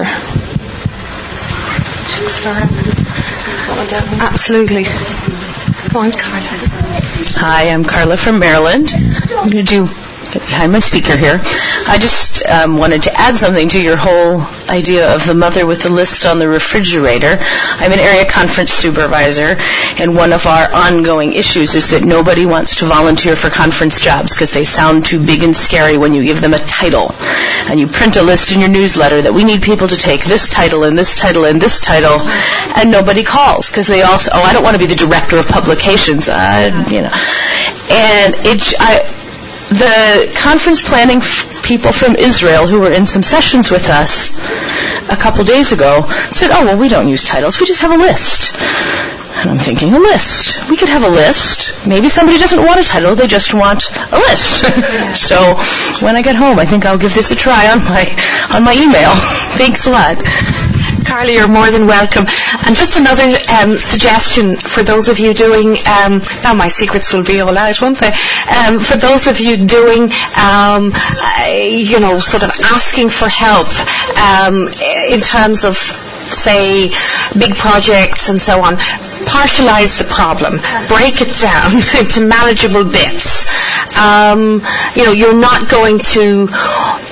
Absolutely. Go on, Carla. Hi, I'm Carla from Maryland. I'm going to do behind my speaker here. I just um, wanted to add something to your whole idea of the mother with the list on the refrigerator. I'm an area conference supervisor, and one of our ongoing issues is that nobody wants to volunteer for conference jobs because they sound too big and scary when you give them a title. And you print a list in your newsletter that we need people to take this title and this title and this title, and nobody calls because they all say, oh, I don't want to be the director of publications, uh, you know. And it, I, the conference planning f- people from Israel who were in some sessions with us a couple days ago said, oh, well, we don't use titles. We just have a list. And I'm thinking, a list. We could have a list. Maybe somebody doesn't want a title. They just want a list. So when I get home, I think I'll give this a try on my on my email. Thanks a lot. Carla, you're more than welcome. And just another um, suggestion for those of you doing, um, now my secrets will be all out, won't they? Um, for those of you doing, um, uh, you know, sort of asking for help um, in terms of, say, big projects and so on, partialize the problem. Break it down into manageable bits. Um, you know, you're not going to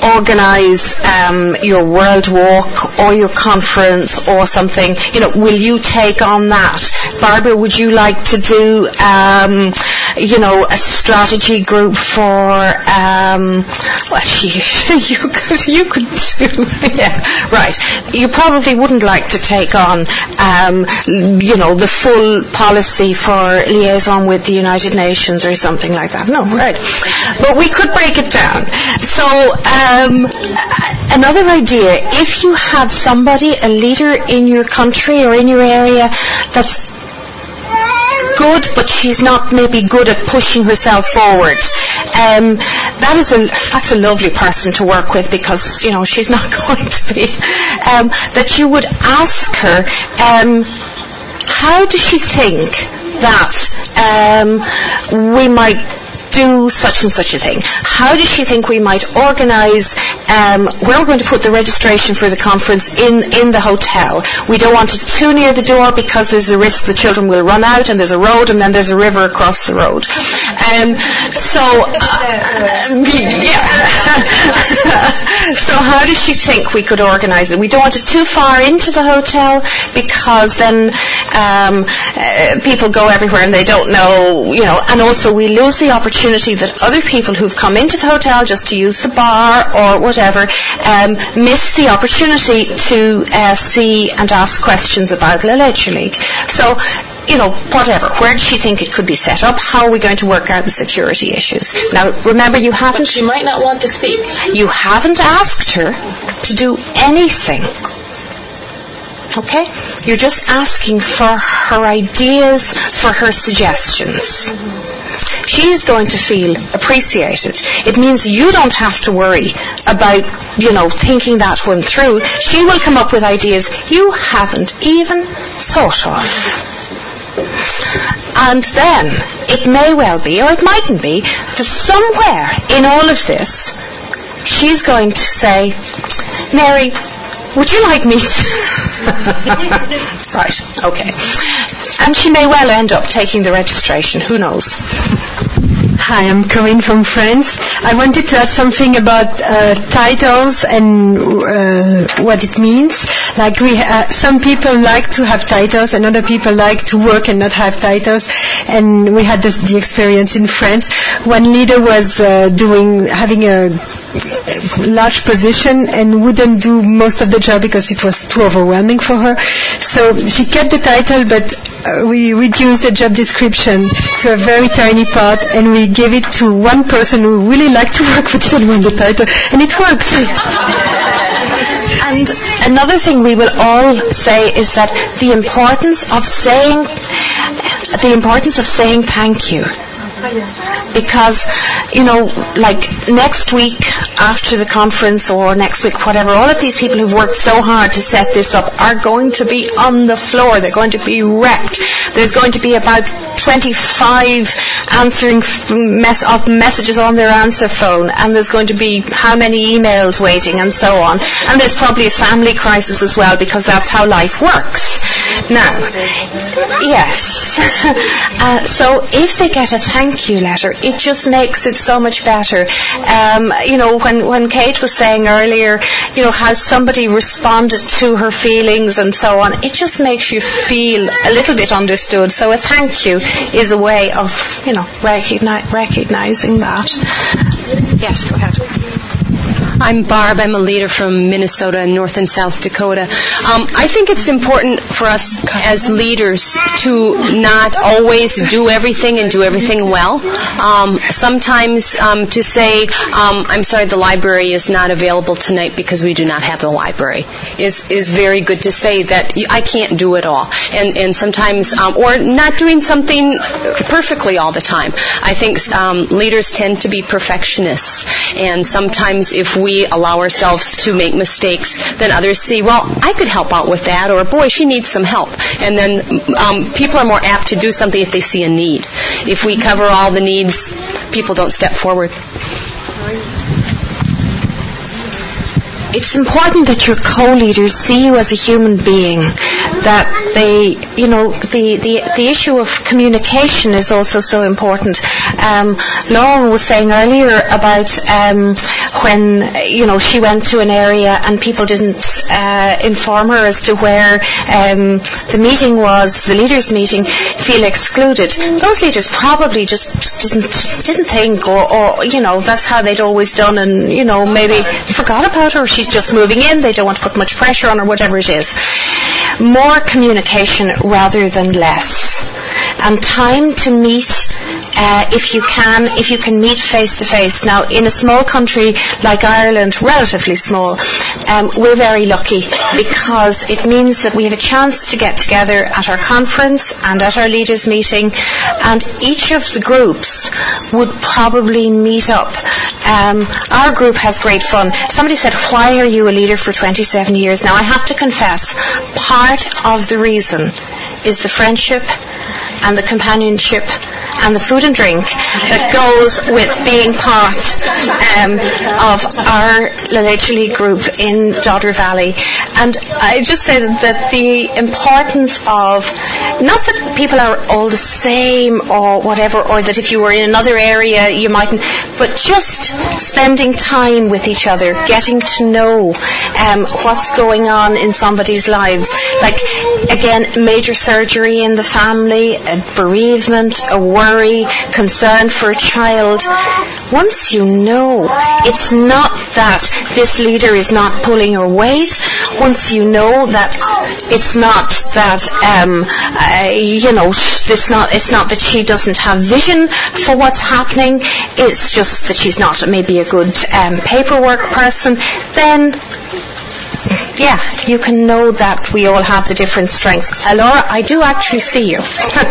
organise um, your World Walk or your conference or something, you know, will you take on that? Barbara, would you like to do, um, you know, a strategy group for, um, well, you, you could, you could do, yeah, right. You probably wouldn't like to take on, um, you know, the full policy for liaison with the United Nations or something like that. No, right. But we could break it down. So, um, another idea, if you have somebody, a leader in your country or in your area that's good, but she's not maybe good at pushing herself forward. Um, that is a that's a lovely person to work with, because you know she's not going to be. Um, that you would ask her, um, how does she think that um, we might do such and such a thing? How does she think we might organise, um, we're going to put the registration for the conference in, in the hotel. We don't want it too near the door because there's a risk the children will run out, and there's a road, and then there's a river across the road. Um, so, uh, yeah. So how does she think we could organise it? We don't want it too far into the hotel, because then um, uh, people go everywhere and they don't know, you know, and also we lose the opportunity that other people who've come into the hotel just to use the bar or whatever um, miss the opportunity to uh, see and ask questions about La Leche League. So, you know, whatever. Where does she think it could be set up? How are we going to work out the security issues? Now, remember, you haven't... But she might not want to speak. You haven't asked her to do anything. Okay? You're just asking for her ideas, for her suggestions. She's going to feel appreciated. It means you don't have to worry about, you know, thinking that one through. She will come up with ideas you haven't even thought of. And then it may well be, or it mightn't be, that somewhere in all of this she's going to say, Mary, would you like meat? Right, okay. And she may well end up taking the registration, who knows? Hi, I'm Corinne from France. I wanted to add something about uh, titles and uh, what it means. Like we, uh, some people like to have titles, and other people like to work and not have titles. And we had this, the experience in France. One leader was uh, doing, having a large position and wouldn't do most of the job because it was too overwhelming for her. So she kept the title, but uh, we reduced the job description to a very tiny part, and we gave it to one person who really liked to work but didn't want the title, and it works. And another thing we will all say is that the importance of saying the importance of saying thank you. Because, you know, like next week after the conference, or next week, whatever, all of these people who've worked so hard to set this up are going to be on the floor. They're going to be wrecked. There's going to be about twenty-five answering mess of messages on their answer phone, and there's going to be how many emails waiting, and so on. And there's probably a family crisis as well, because that's how life works. Now, yes. uh, so if they get a thank you letter, it just makes it so much better. Um, you know, when, when Kate was saying earlier, you know, how somebody responded to her feelings and so on, it just makes you feel a little bit understood. So a thank you is a way of, you know, recogni- recognizing that. Yes, go ahead. I'm Barb. I'm a leader from Minnesota and North and South Dakota. Um, I think it's important for us as leaders to not always do everything and do everything well. Um, sometimes um, to say, um, I'm sorry, the library is not available tonight because we do not have the library is, is very good to say that I can't do it all. And, and sometimes, um, or not doing something perfectly all the time. I think um, leaders tend to be perfectionists, and sometimes if we we allow ourselves to make mistakes, then others see, well, I could help out with that, or boy, she needs some help. And then um, people are more apt to do something if they see a need. If we cover all the needs, people don't step forward. It's important that your co-leaders see you as a human being, that they, you know, the, the, the issue of communication is also so important. Um, Lauren was saying earlier about um, when, you know, she went to an area and people didn't uh, inform her as to where um, the meeting was, the leaders' meeting, feel excluded. Those leaders probably just didn't didn't think, or, or you know, that's how they'd always done, and, you know, maybe forgot about her, she's just moving in, they don't want to put much pressure on her, whatever it is. More communication rather than less. And time to meet, uh, if you can, if you can meet face to face. Now, in a small country like Ireland, relatively small, um, we're very lucky because it means that we have a chance to get together at our conference and at our leaders' meeting, and each of the groups would probably meet up. Um, our group has great fun. Somebody said, why are you a leader for twenty-seven years? Now, I have to confess, part of the reason is the friendship and the companionship and the food and drink that goes with being part um, of our La Leche League group in Dodder Valley. And I just say that the importance of, not that people are all the same or whatever, or that if you were in another area you mightn't, but just spending time with each other, getting to know um, what's going on in somebody's lives. Like, again, major surgery in the family, a bereavement, a worry, concern for a child. Once you know, it's not that this leader is not pulling her weight. Once you know that it's not that, um, uh, you know, it's not, it's not that she doesn't have vision for what's happening, it's just that she's not maybe a good um, paperwork person, then yeah, you can know that we all have the different strengths. Uh, Laura, I do actually see you.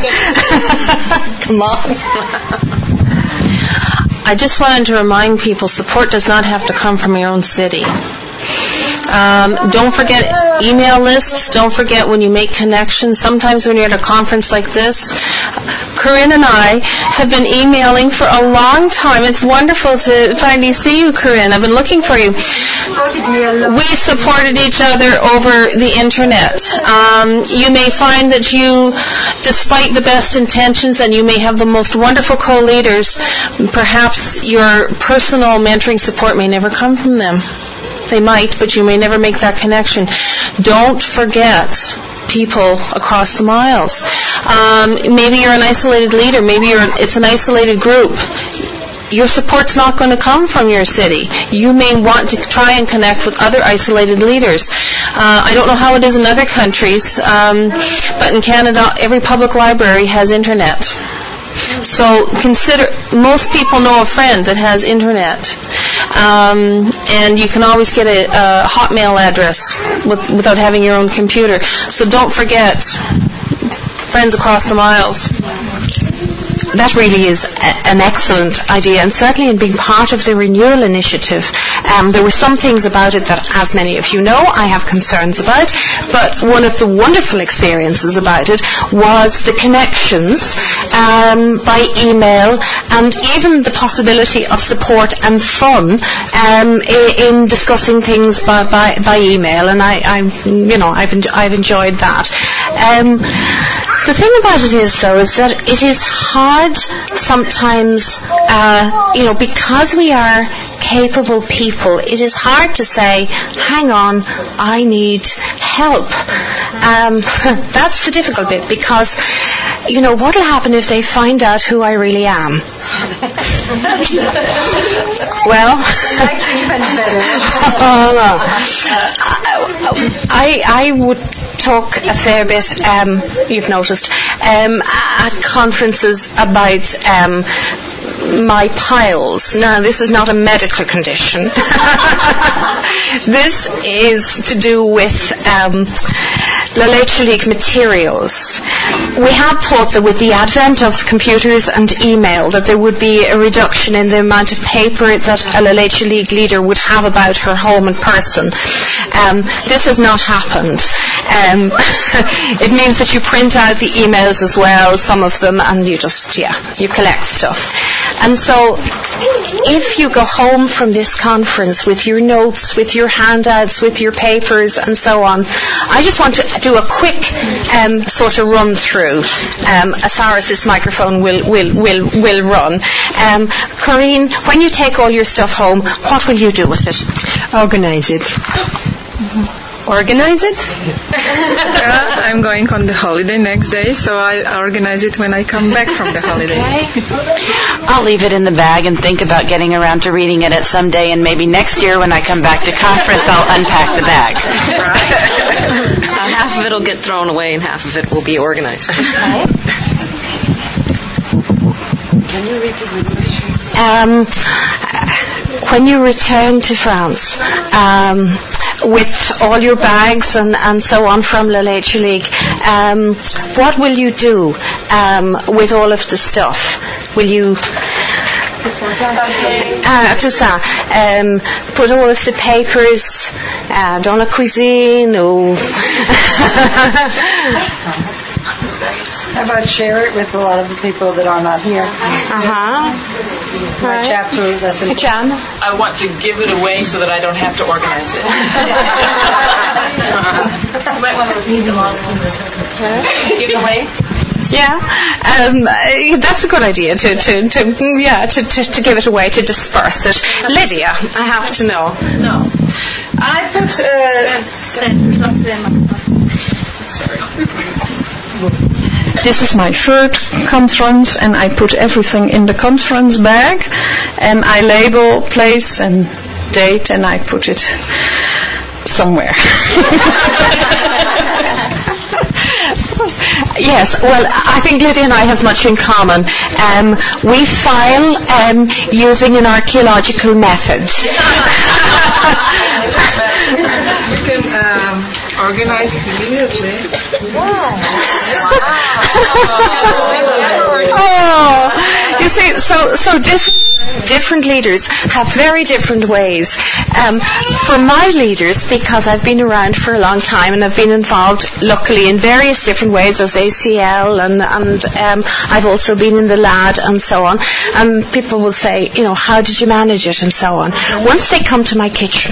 Come on. I just wanted to remind people, support does not have to come from your own city. Um, don't forget email lists. Don't forget when you make connections. Sometimes when you're at a conference like this, Corinne and I have been emailing for a long time. It's wonderful to finally see you, Corinne. I've been looking for you. We supported each other over the internet. Um, you may find that you, despite the best intentions, and you may have the most wonderful co-leaders, perhaps your personal mentoring support may never come from them. They might, but you may never make that connection. Don't forget people across the miles. Um, maybe you're an isolated leader. Maybe you're, it's an isolated group. Your support's not going to come from your city. You may want to try and connect with other isolated leaders. Uh, I don't know how it is in other countries, um, but in Canada, every public library has internet. So consider, most people know a friend that has internet. Um, and you can always get a, a Hotmail address with, without having your own computer. So don't forget, friends across the miles. That really is a, an excellent idea, and certainly in being part of the renewal initiative, um, there were some things about it that, as many of you know, I have concerns about, but one of the wonderful experiences about it was the connections um, by email, and even the possibility of support and fun um, in, in discussing things by, by, by email, and I, I you know, I've, en- I've enjoyed that. Um, The thing about it is, though, is that it is hard sometimes, uh, you know, because we are capable people, it is hard to say, hang on, I need help. Um, that's the difficult bit, because, you know, what will happen if they find out who I really am? Well, I, I would talk a fair bit, um, you've noticed, um, at conferences about um, my piles. Now, this is not a medical condition. This is to do with um, La Leche League materials. We had thought that with the advent of computers and email that there would be a reduction in the amount of paper that a La Leche League leader would have about her home and person. Um, this has not happened. Um, it means that you print out the emails as well, some of them, and you just, yeah, you collect stuff. And so if you go home from this conference with your notes, with your handouts, with your papers and so on, I just want to do a quick um, sort of run through um, as far as this microphone will will will, will run. Um, Corinne, when you take all your stuff home, what will you do with it? Organize it. Organize it? Yeah, I'm going on the holiday next day, so I'll organize it when I come back from the holiday. Okay. I'll leave it in the bag and think about getting around to reading it at some day, and maybe next year when I come back to conference, I'll unpack the bag. Right. Uh, half of it will get thrown away and half of it will be organized. Okay. Can you repeat the question? Um, when you return to France, um, with all your bags and, and so on from La Leche League, um, what will you do um, with all of the stuff? Will you... Ah, tout ça. Um, put all of the papers uh, dans la cuisine or... How about share it with a lot of the people that are not here? Uh-huh. My right. chapter, that's an... John? I want to give it away so that I don't have to organize it. You might want to repeat the long ones. Give it away? Yeah, um, uh, that's a good idea to, to, to yeah to, to, to give it away, to disperse it. Lydia, I have to know. No, I put. Uh, Sorry. This is my third conference, and I put everything in the conference bag, and I label place and date, and I put it somewhere. Yes, well, I think Lydia and I have much in common. Um, we file um, using an archaeological method. You can um, organize it immediately. Oh, you see, so so different. Different leaders have very different ways. Um, for my leaders, because I've been around for a long time and I've been involved, luckily, in various different ways as A C L, and, and um, I've also been in the L A D and so on. And people will say, you know, how did you manage it and so on. Once they come to my kitchen,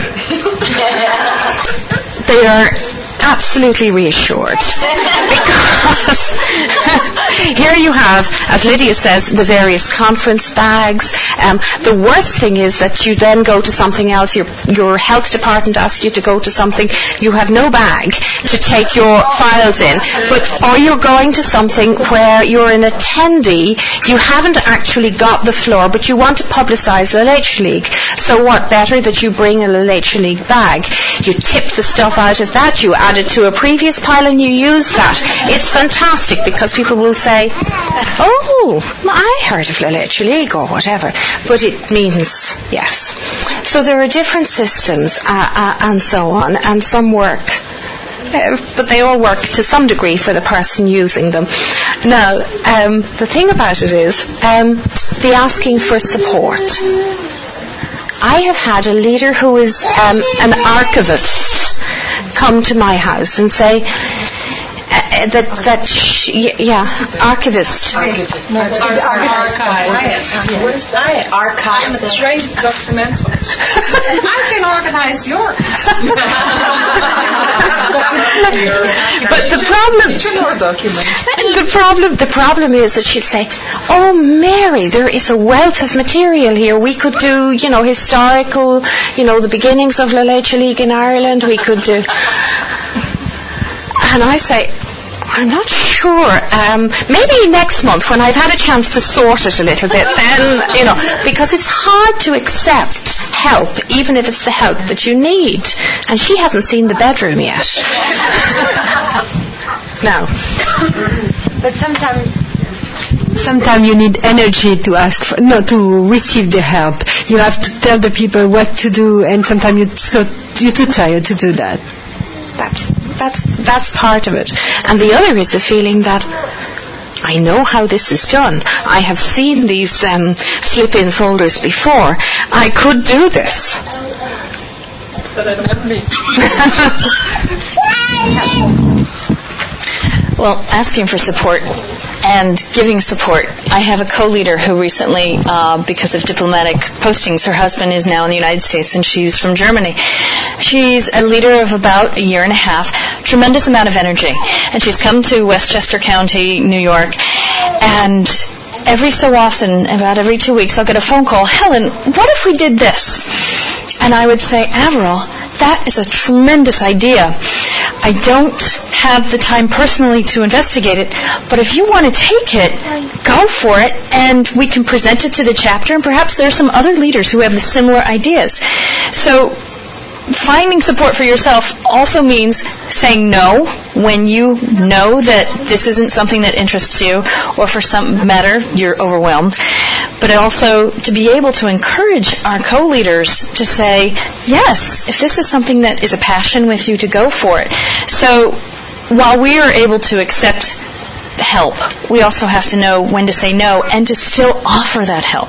they are absolutely reassured, because here you have, as Lydia says, the various conference bags. Um, the worst thing is that you then go to something else. Your your health department asks you to go to something. You have no bag to take your files in, but or you're going to something where you're an attendee. You haven't actually got the floor, but you want to publicise La Leche League. So what better that you bring a La Leche League bag? You tip the stuff out of that. You add it to a previous pile and you use that. It's fantastic because people will say, oh, I heard of La Leche League or whatever, but it means yes. So there are different systems uh, uh, and so on, and some work, uh, but they all work to some degree for the person using them. Now, um, the thing about it is um, the asking for support. I have had a leader who is um, an archivist come to my house and say uh, that that sh- yeah archivist no, archive archive archive that's right, documentals. I can organize yours. But the problem the problem the problem is that she'd say, oh Mary, there is a wealth of material here. We could do, you know, historical, you know, the beginnings of La Leche League in Ireland. We could do. And I say, I'm not sure. Um, maybe next month when I've had a chance to sort it a little bit, then, you know, because it's hard to accept help, even if it's the help that you need. And she hasn't seen the bedroom yet. No. But sometimes, sometimes you need energy to ask for, no, to receive the help. You have to tell the people what to do, and sometimes you're so you're too tired to do that. That's that's that's part of it. And the other is the feeling that I know how this is done. I have seen these um, slip-in folders before. I could do this. But I don't have me. Well, asking for support and giving support. I have a co-leader who recently, uh, because of diplomatic postings, her husband is now in the United States and she's from Germany. She's a leader of about a year and a half, tremendous amount of energy. And she's come to Westchester County, New York, and every so often, about every two weeks, I'll get a phone call, Helen, what if we did this? And I would say, Avril, that is a tremendous idea. I don't have the time personally to investigate it, but if you want to take it, go for it, and we can present it to the chapter, and perhaps there are some other leaders who have the similar ideas. So finding support for yourself also means saying no when you know that this isn't something that interests you, or for some matter, you're overwhelmed. But also to be able to encourage our co-leaders to say, yes, if this is something that is a passion with you, to go for it. So while we are able to accept help, we also have to know when to say no and to still offer that help.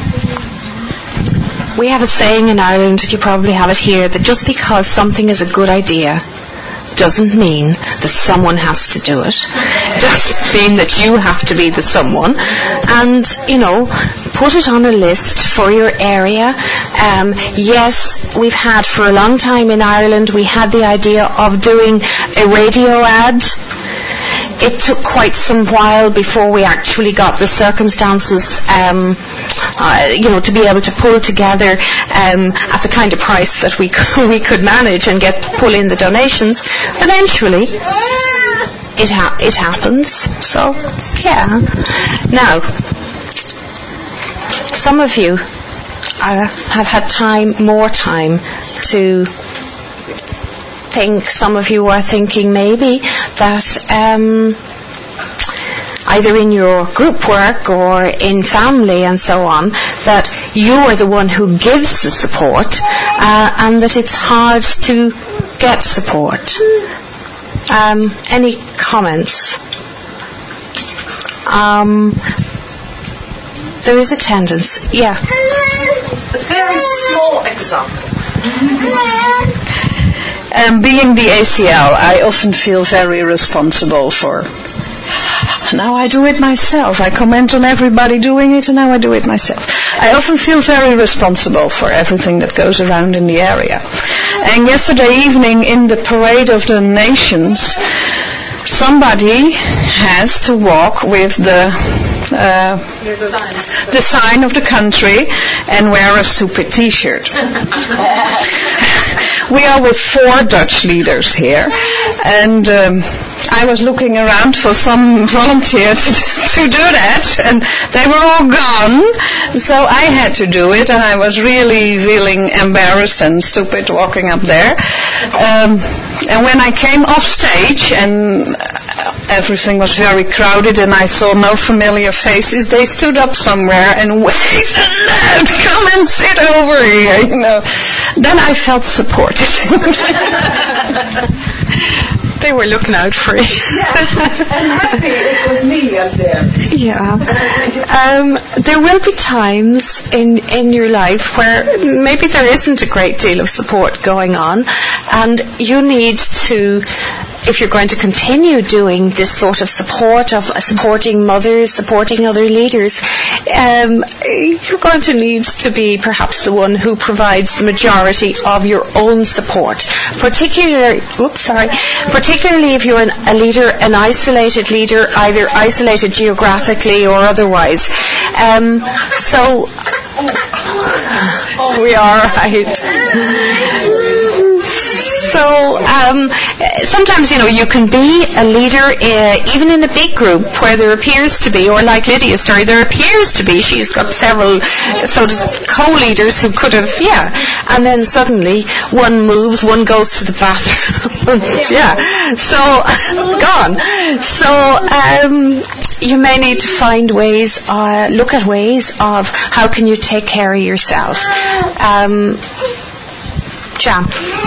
We have a saying in Ireland, you probably have it here, that just because something is a good idea doesn't mean that someone has to do it. It doesn't mean that you have to be the someone. And, you know, put it on a list for your area. Um, yes, we've had for a long time in Ireland, we had the idea of doing a radio ad. It took quite some while before we actually got the circumstances, um, uh, you know, to be able to pull together um, at the kind of price that we could, we could manage and get pull in the donations. Eventually, it ha- it happens. So, yeah. Now, some of you uh, have had time, more time to think. Some of you are thinking maybe that um, either in your group work or in family and so on, that you are the one who gives the support uh, and that it's hard to get support. Um, any comments? Um, there is a tendency. Yeah. A very small example. Um, being the A C L, I often feel very responsible for. Now I do it myself. I comment on everybody doing it, and now I do it myself. I often feel very responsible for everything that goes around in the area. And yesterday evening in the Parade of the Nations, somebody has to walk with the uh, the sign of the country and wear a stupid T-shirt. We are with four Dutch leaders here, and um, I was looking around for some volunteer to, to do that, and they were all gone, so I had to do it, and I was really feeling embarrassed and stupid walking up there. Um, and when I came off stage, and everything was very crowded, and I saw no familiar faces, they stood up somewhere and waved and come and sit over here, you know. Then I felt supported. They were looking out for you. Yeah, and happy it was me up there. Yeah. Um, there will be times in, in your life where maybe there isn't a great deal of support going on, and you need to, if you're going to continue doing this sort of support of uh, supporting mothers, supporting other leaders, um, you're going to need to be perhaps the one who provides the majority of your own support. Particularly, oops, sorry. Particularly if you're an, a leader, an isolated leader, either isolated geographically or otherwise. Um, so, we are right. So um, sometimes, you know, you can be a leader uh, even in a big group where there appears to be, or like Lydia's story, there appears to be, she's got several so to, co-leaders who could have, yeah, and then suddenly one moves, one goes to the bathroom, yeah, so gone. So um, you may need to find ways, uh, look at ways of how can you take care of yourself. Um, Jan.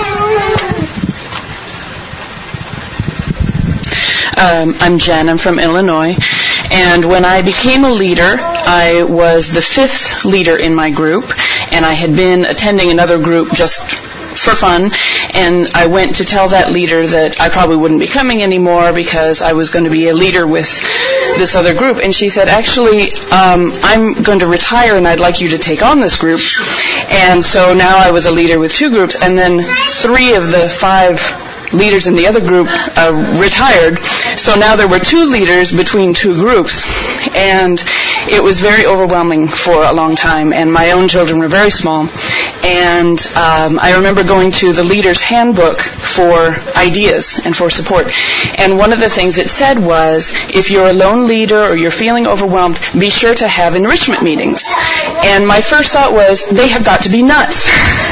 Um, I'm Jen. I'm from Illinois. And when I became a leader, I was the fifth leader in my group, and I had been attending another group just for fun, and I went to tell that leader that I probably wouldn't be coming anymore because I was going to be a leader with this other group. And she said, actually, um, I'm going to retire and I'd like you to take on this group. And so now I was a leader with two groups, and then three of the five leaders in the other group uh, retired. So now there were two leaders between two groups, and it was very overwhelming for a long time, and my own children were very small. And um, I remember going to the leader's handbook for ideas and for support. And one of the things it said was, if you're a lone leader or you're feeling overwhelmed, be sure to have enrichment meetings. And my first thought was, they have got to be nuts.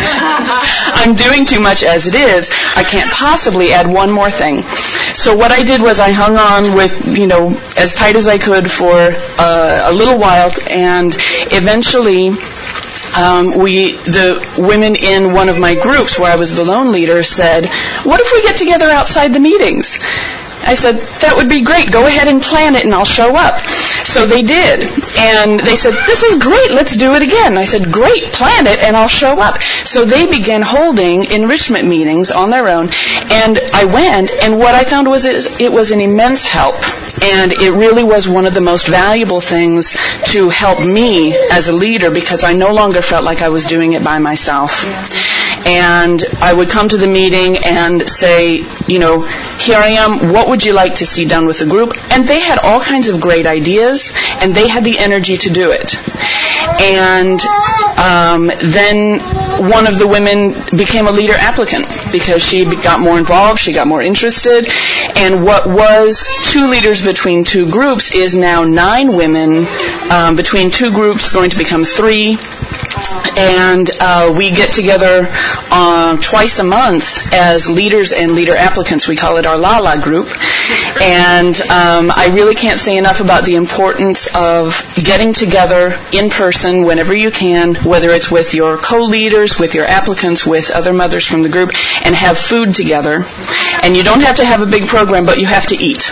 I'm doing too much as it is. I can't possibly add one more thing. So what I did was I hung on with, you know, as tight as I could for uh, a little while, and eventually Um, we, the women in one of my groups where I was the lone leader said, what if we get together outside the meetings? I said, that would be great. Go ahead and plan it and I'll show up. So they did. And they said, this is great. Let's do it again. I said, great. Plan it and I'll show up. So they began holding enrichment meetings on their own. And I went, and what I found was it, it was an immense help. And it really was one of the most valuable things to help me as a leader, because I no longer felt like I was doing it by myself. And I would come to the meeting and say, you know, here I am, what would you like to see done with the group? And they had all kinds of great ideas, and they had the energy to do it. And um, then one of the women became a leader applicant because she got more involved, she got more interested, and what was two leaders between two groups is now nine women um, between two groups, going to become three. And uh, we get together uh, twice a month as leaders and leader applicants. We call it our Lala group. And um, I really can't say enough about the importance of getting together in person whenever you can, whether it's with your co-leaders, with your applicants, with other mothers from the group, and have food together. And you don't have to have a big program, but you have to eat.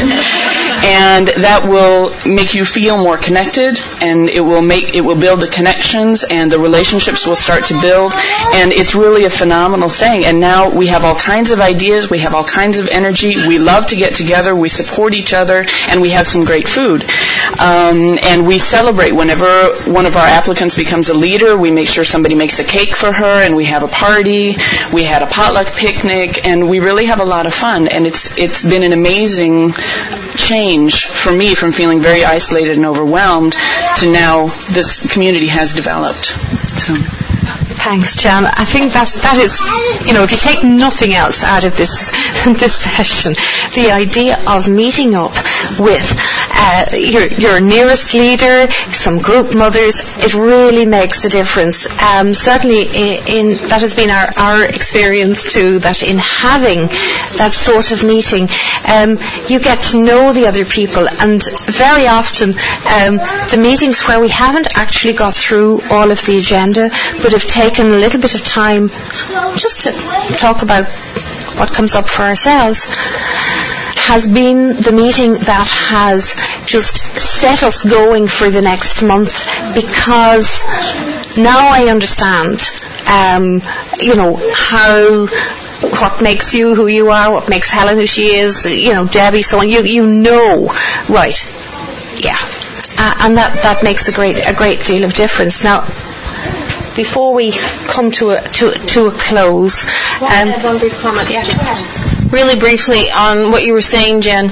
And that will make you feel more connected, and it will make it will build the connections, and the relationships will start to build, and it's really a phenomenal thing. And now we have all kinds of ideas, we have all kinds of energy, we love to get together, we support each other, and we have some great food. Um, and we celebrate whenever one of our applicants becomes a leader. We make sure somebody makes a cake for her, and we have a party. We had a potluck picnic, and we really have a lot of fun. And it's it's been an amazing change for me from feeling very isolated and overwhelmed to now this community has developed. So. Thanks, Jan. I think that that is, you know, if you take nothing else out of this this session, the idea of meeting up with uh, your your nearest leader, some group mothers, it really makes a difference. Um, certainly, in, in that has been our, our experience too. That in having that sort of meeting, um, you get to know the other people, and very often um, the meetings where we haven't actually got through all of the agenda, but have taken a little bit of time just to talk about what comes up for ourselves, has been the meeting that has just set us going for the next month, because now I understand, um, you know, how, what makes you who you are, what makes Helen who she is, you know, Debbie, so on. You you know, right? Yeah, uh, and that that makes a great a great deal of difference. Now, before we come to a to, to a close, um, one brief comment. Yeah. Really briefly on what you were saying, Jen.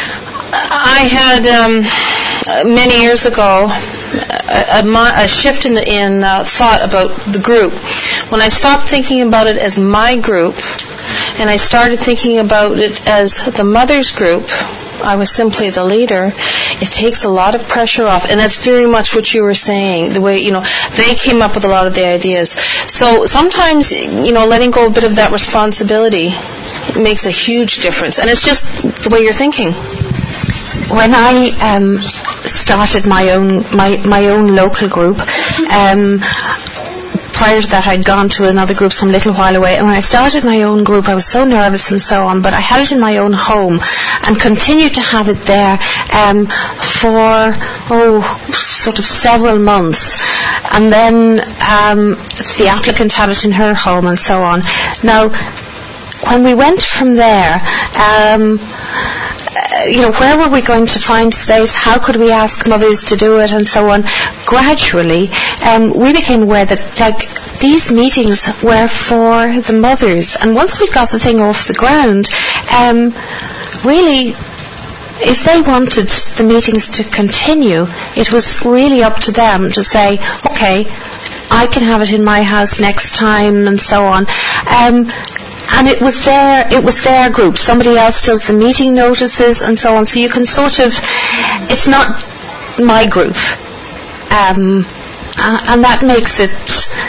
I had um, many years ago a, a, a shift in, in uh, thought about the group. When I stopped thinking about it as my group, and I started thinking about it as the mother's group, I was simply the leader, it takes a lot of pressure off. And that's very much what you were saying, the way, you know, they came up with a lot of the ideas. So sometimes, you know, letting go a bit of that responsibility makes a huge difference. And it's just the way you're thinking. When I um, started my own my, my own local group, um, prior to that I'd gone to another group some little while away, and when I started my own group I was so nervous and so on, but I had it in my own home and continued to have it there um, for oh sort of several months, and then um, the applicant had it in her home and so on. Now when we went from there, um, you know, where were we going to find space? How could we ask mothers to do it, and so on? Gradually, um, we became aware that, like, these meetings were for the mothers. And once we got the thing off the ground, um, really, if they wanted the meetings to continue, it was really up to them to say, okay, I can have it in my house next time, and so on. Um, And it was their, it was their group. Somebody else does the meeting notices and so on. So you can sort of, it's not my group. Um, and that makes it,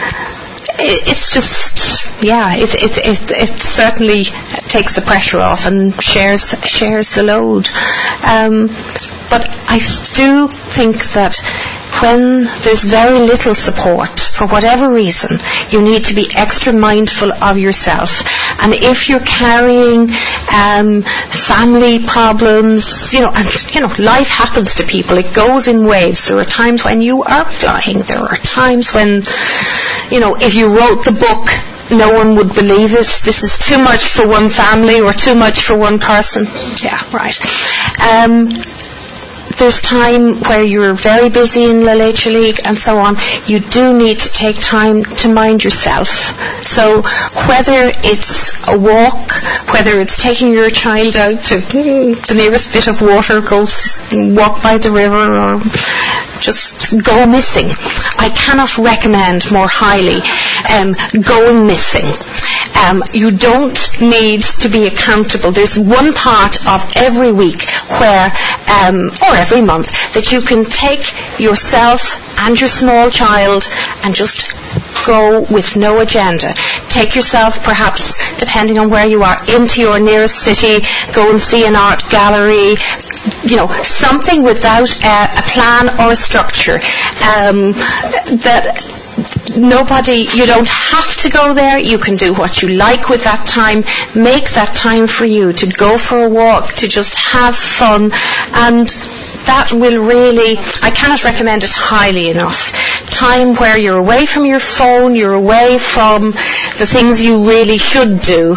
it's just, yeah, it, it, it, it certainly takes the pressure off and shares, shares the load. Um, but I do think that when there's very little support, for whatever reason, you need to be extra mindful of yourself. And if you're carrying um, family problems, you know, and you know, life happens to people. It goes in waves. There are times when you are flying. There are times when, you know, if you wrote the book, no one would believe it. This is too much for one family or too much for one person. Yeah, right. Um, There's time where you're very busy in La Leche League and so on. You do need to take time to mind yourself. So whether it's a walk, whether it's taking your child out to the nearest bit of water, go walk by the river, or just go missing. I cannot recommend more highly um, going missing. Um, you don't need to be accountable. There's one part of every week where, um, or every month, that you can take yourself and your small child and just go with no agenda. Take yourself, perhaps, depending on where you are, into your nearest city, go and see an art gallery, you know, something without a, a plan or a structure. Um, that nobody, you don't have to go there. You can do what you like with that time. Make that time for you to go for a walk, to just have fun, and that will really, I cannot recommend it highly enough. Time where you're away from your phone, you're away from the things you really should do.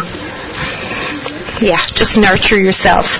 Yeah, just nurture yourself.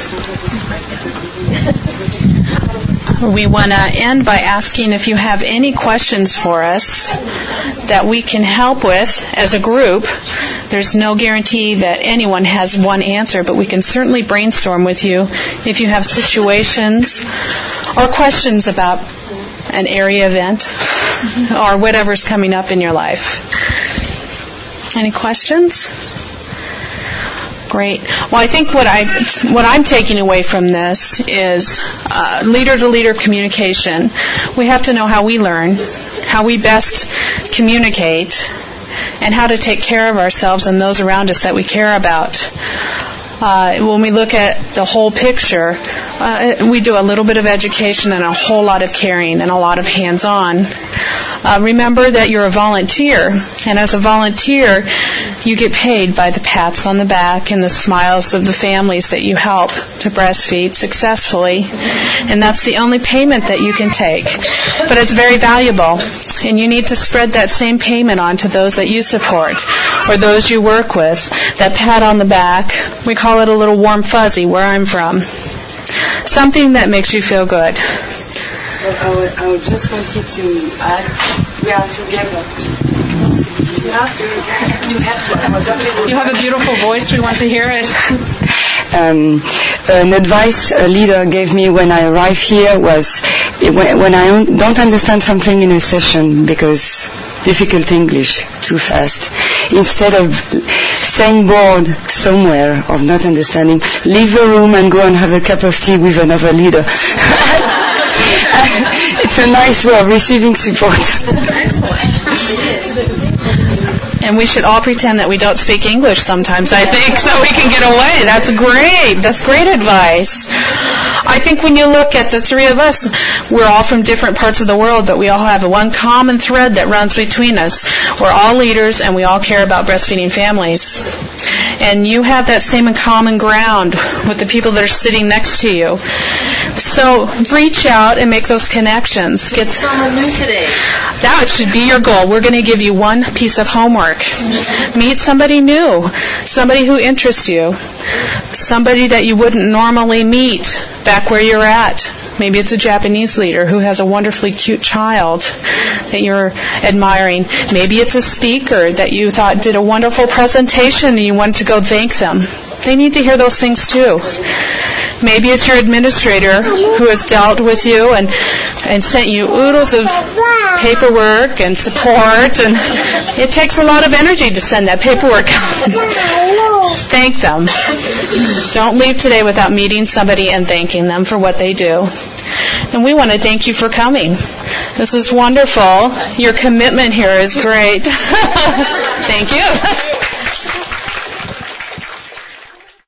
We want to end by asking if you have any questions for us that we can help with as a group. There's no guarantee that anyone has one answer, but we can certainly brainstorm with you if you have situations or questions about an area event or whatever's coming up in your life. Any questions? Great. Well, I think what I what I'm taking away from this is uh, leader-to-leader communication. We have to know how we learn, how we best communicate, and how to take care of ourselves and those around us that we care about. Uh, when we look at the whole picture, uh, we do a little bit of education and a whole lot of caring and a lot of hands-on. Uh, remember that you're a volunteer, and as a volunteer, you get paid by the pats on the back and the smiles of the families that you help to breastfeed successfully, and that's the only payment that you can take. But it's very valuable, and you need to spread that same payment on to those that you support or those you work with. That pat on the back, we call it a little warm fuzzy where I'm from. Something that makes you feel good. Well, I, would, I would just wanted to add, we are together. You have to. You have to. You have a beautiful voice. We want to hear it. Um, an advice a leader gave me when I arrived here was when, when I don't understand something in a session because difficult English too fast, instead of staying bored somewhere of not understanding, leave the room and go and have a cup of tea with another leader. It's a nice way of receiving support. And And we should all pretend that we don't speak English sometimes, I think, so we can get away. That's great. That's great advice. I think when you look at the three of us, we're all from different parts of the world, but we all have one common thread that runs between us. We're all leaders, and we all care about breastfeeding families. And you have that same common ground with the people that are sitting next to you. So reach out and make those connections. Get someone new today. That should be your goal. We're going to give you one piece of homework. Meet somebody new, somebody who interests you, somebody that you wouldn't normally meet back where you're at. Maybe it's a Japanese leader who has a wonderfully cute child that you're admiring. Maybe it's a speaker that you thought did a wonderful presentation and you wanted to go thank them. They need to hear those things too. Maybe it's your administrator who has dealt with you and, and sent you oodles of paperwork and support, and it takes a lot of energy to send that paperwork out. Thank them. Don't leave today without meeting somebody and thanking them for what they do. And we want to thank you for coming. This is wonderful. Your commitment here is great. Thank you.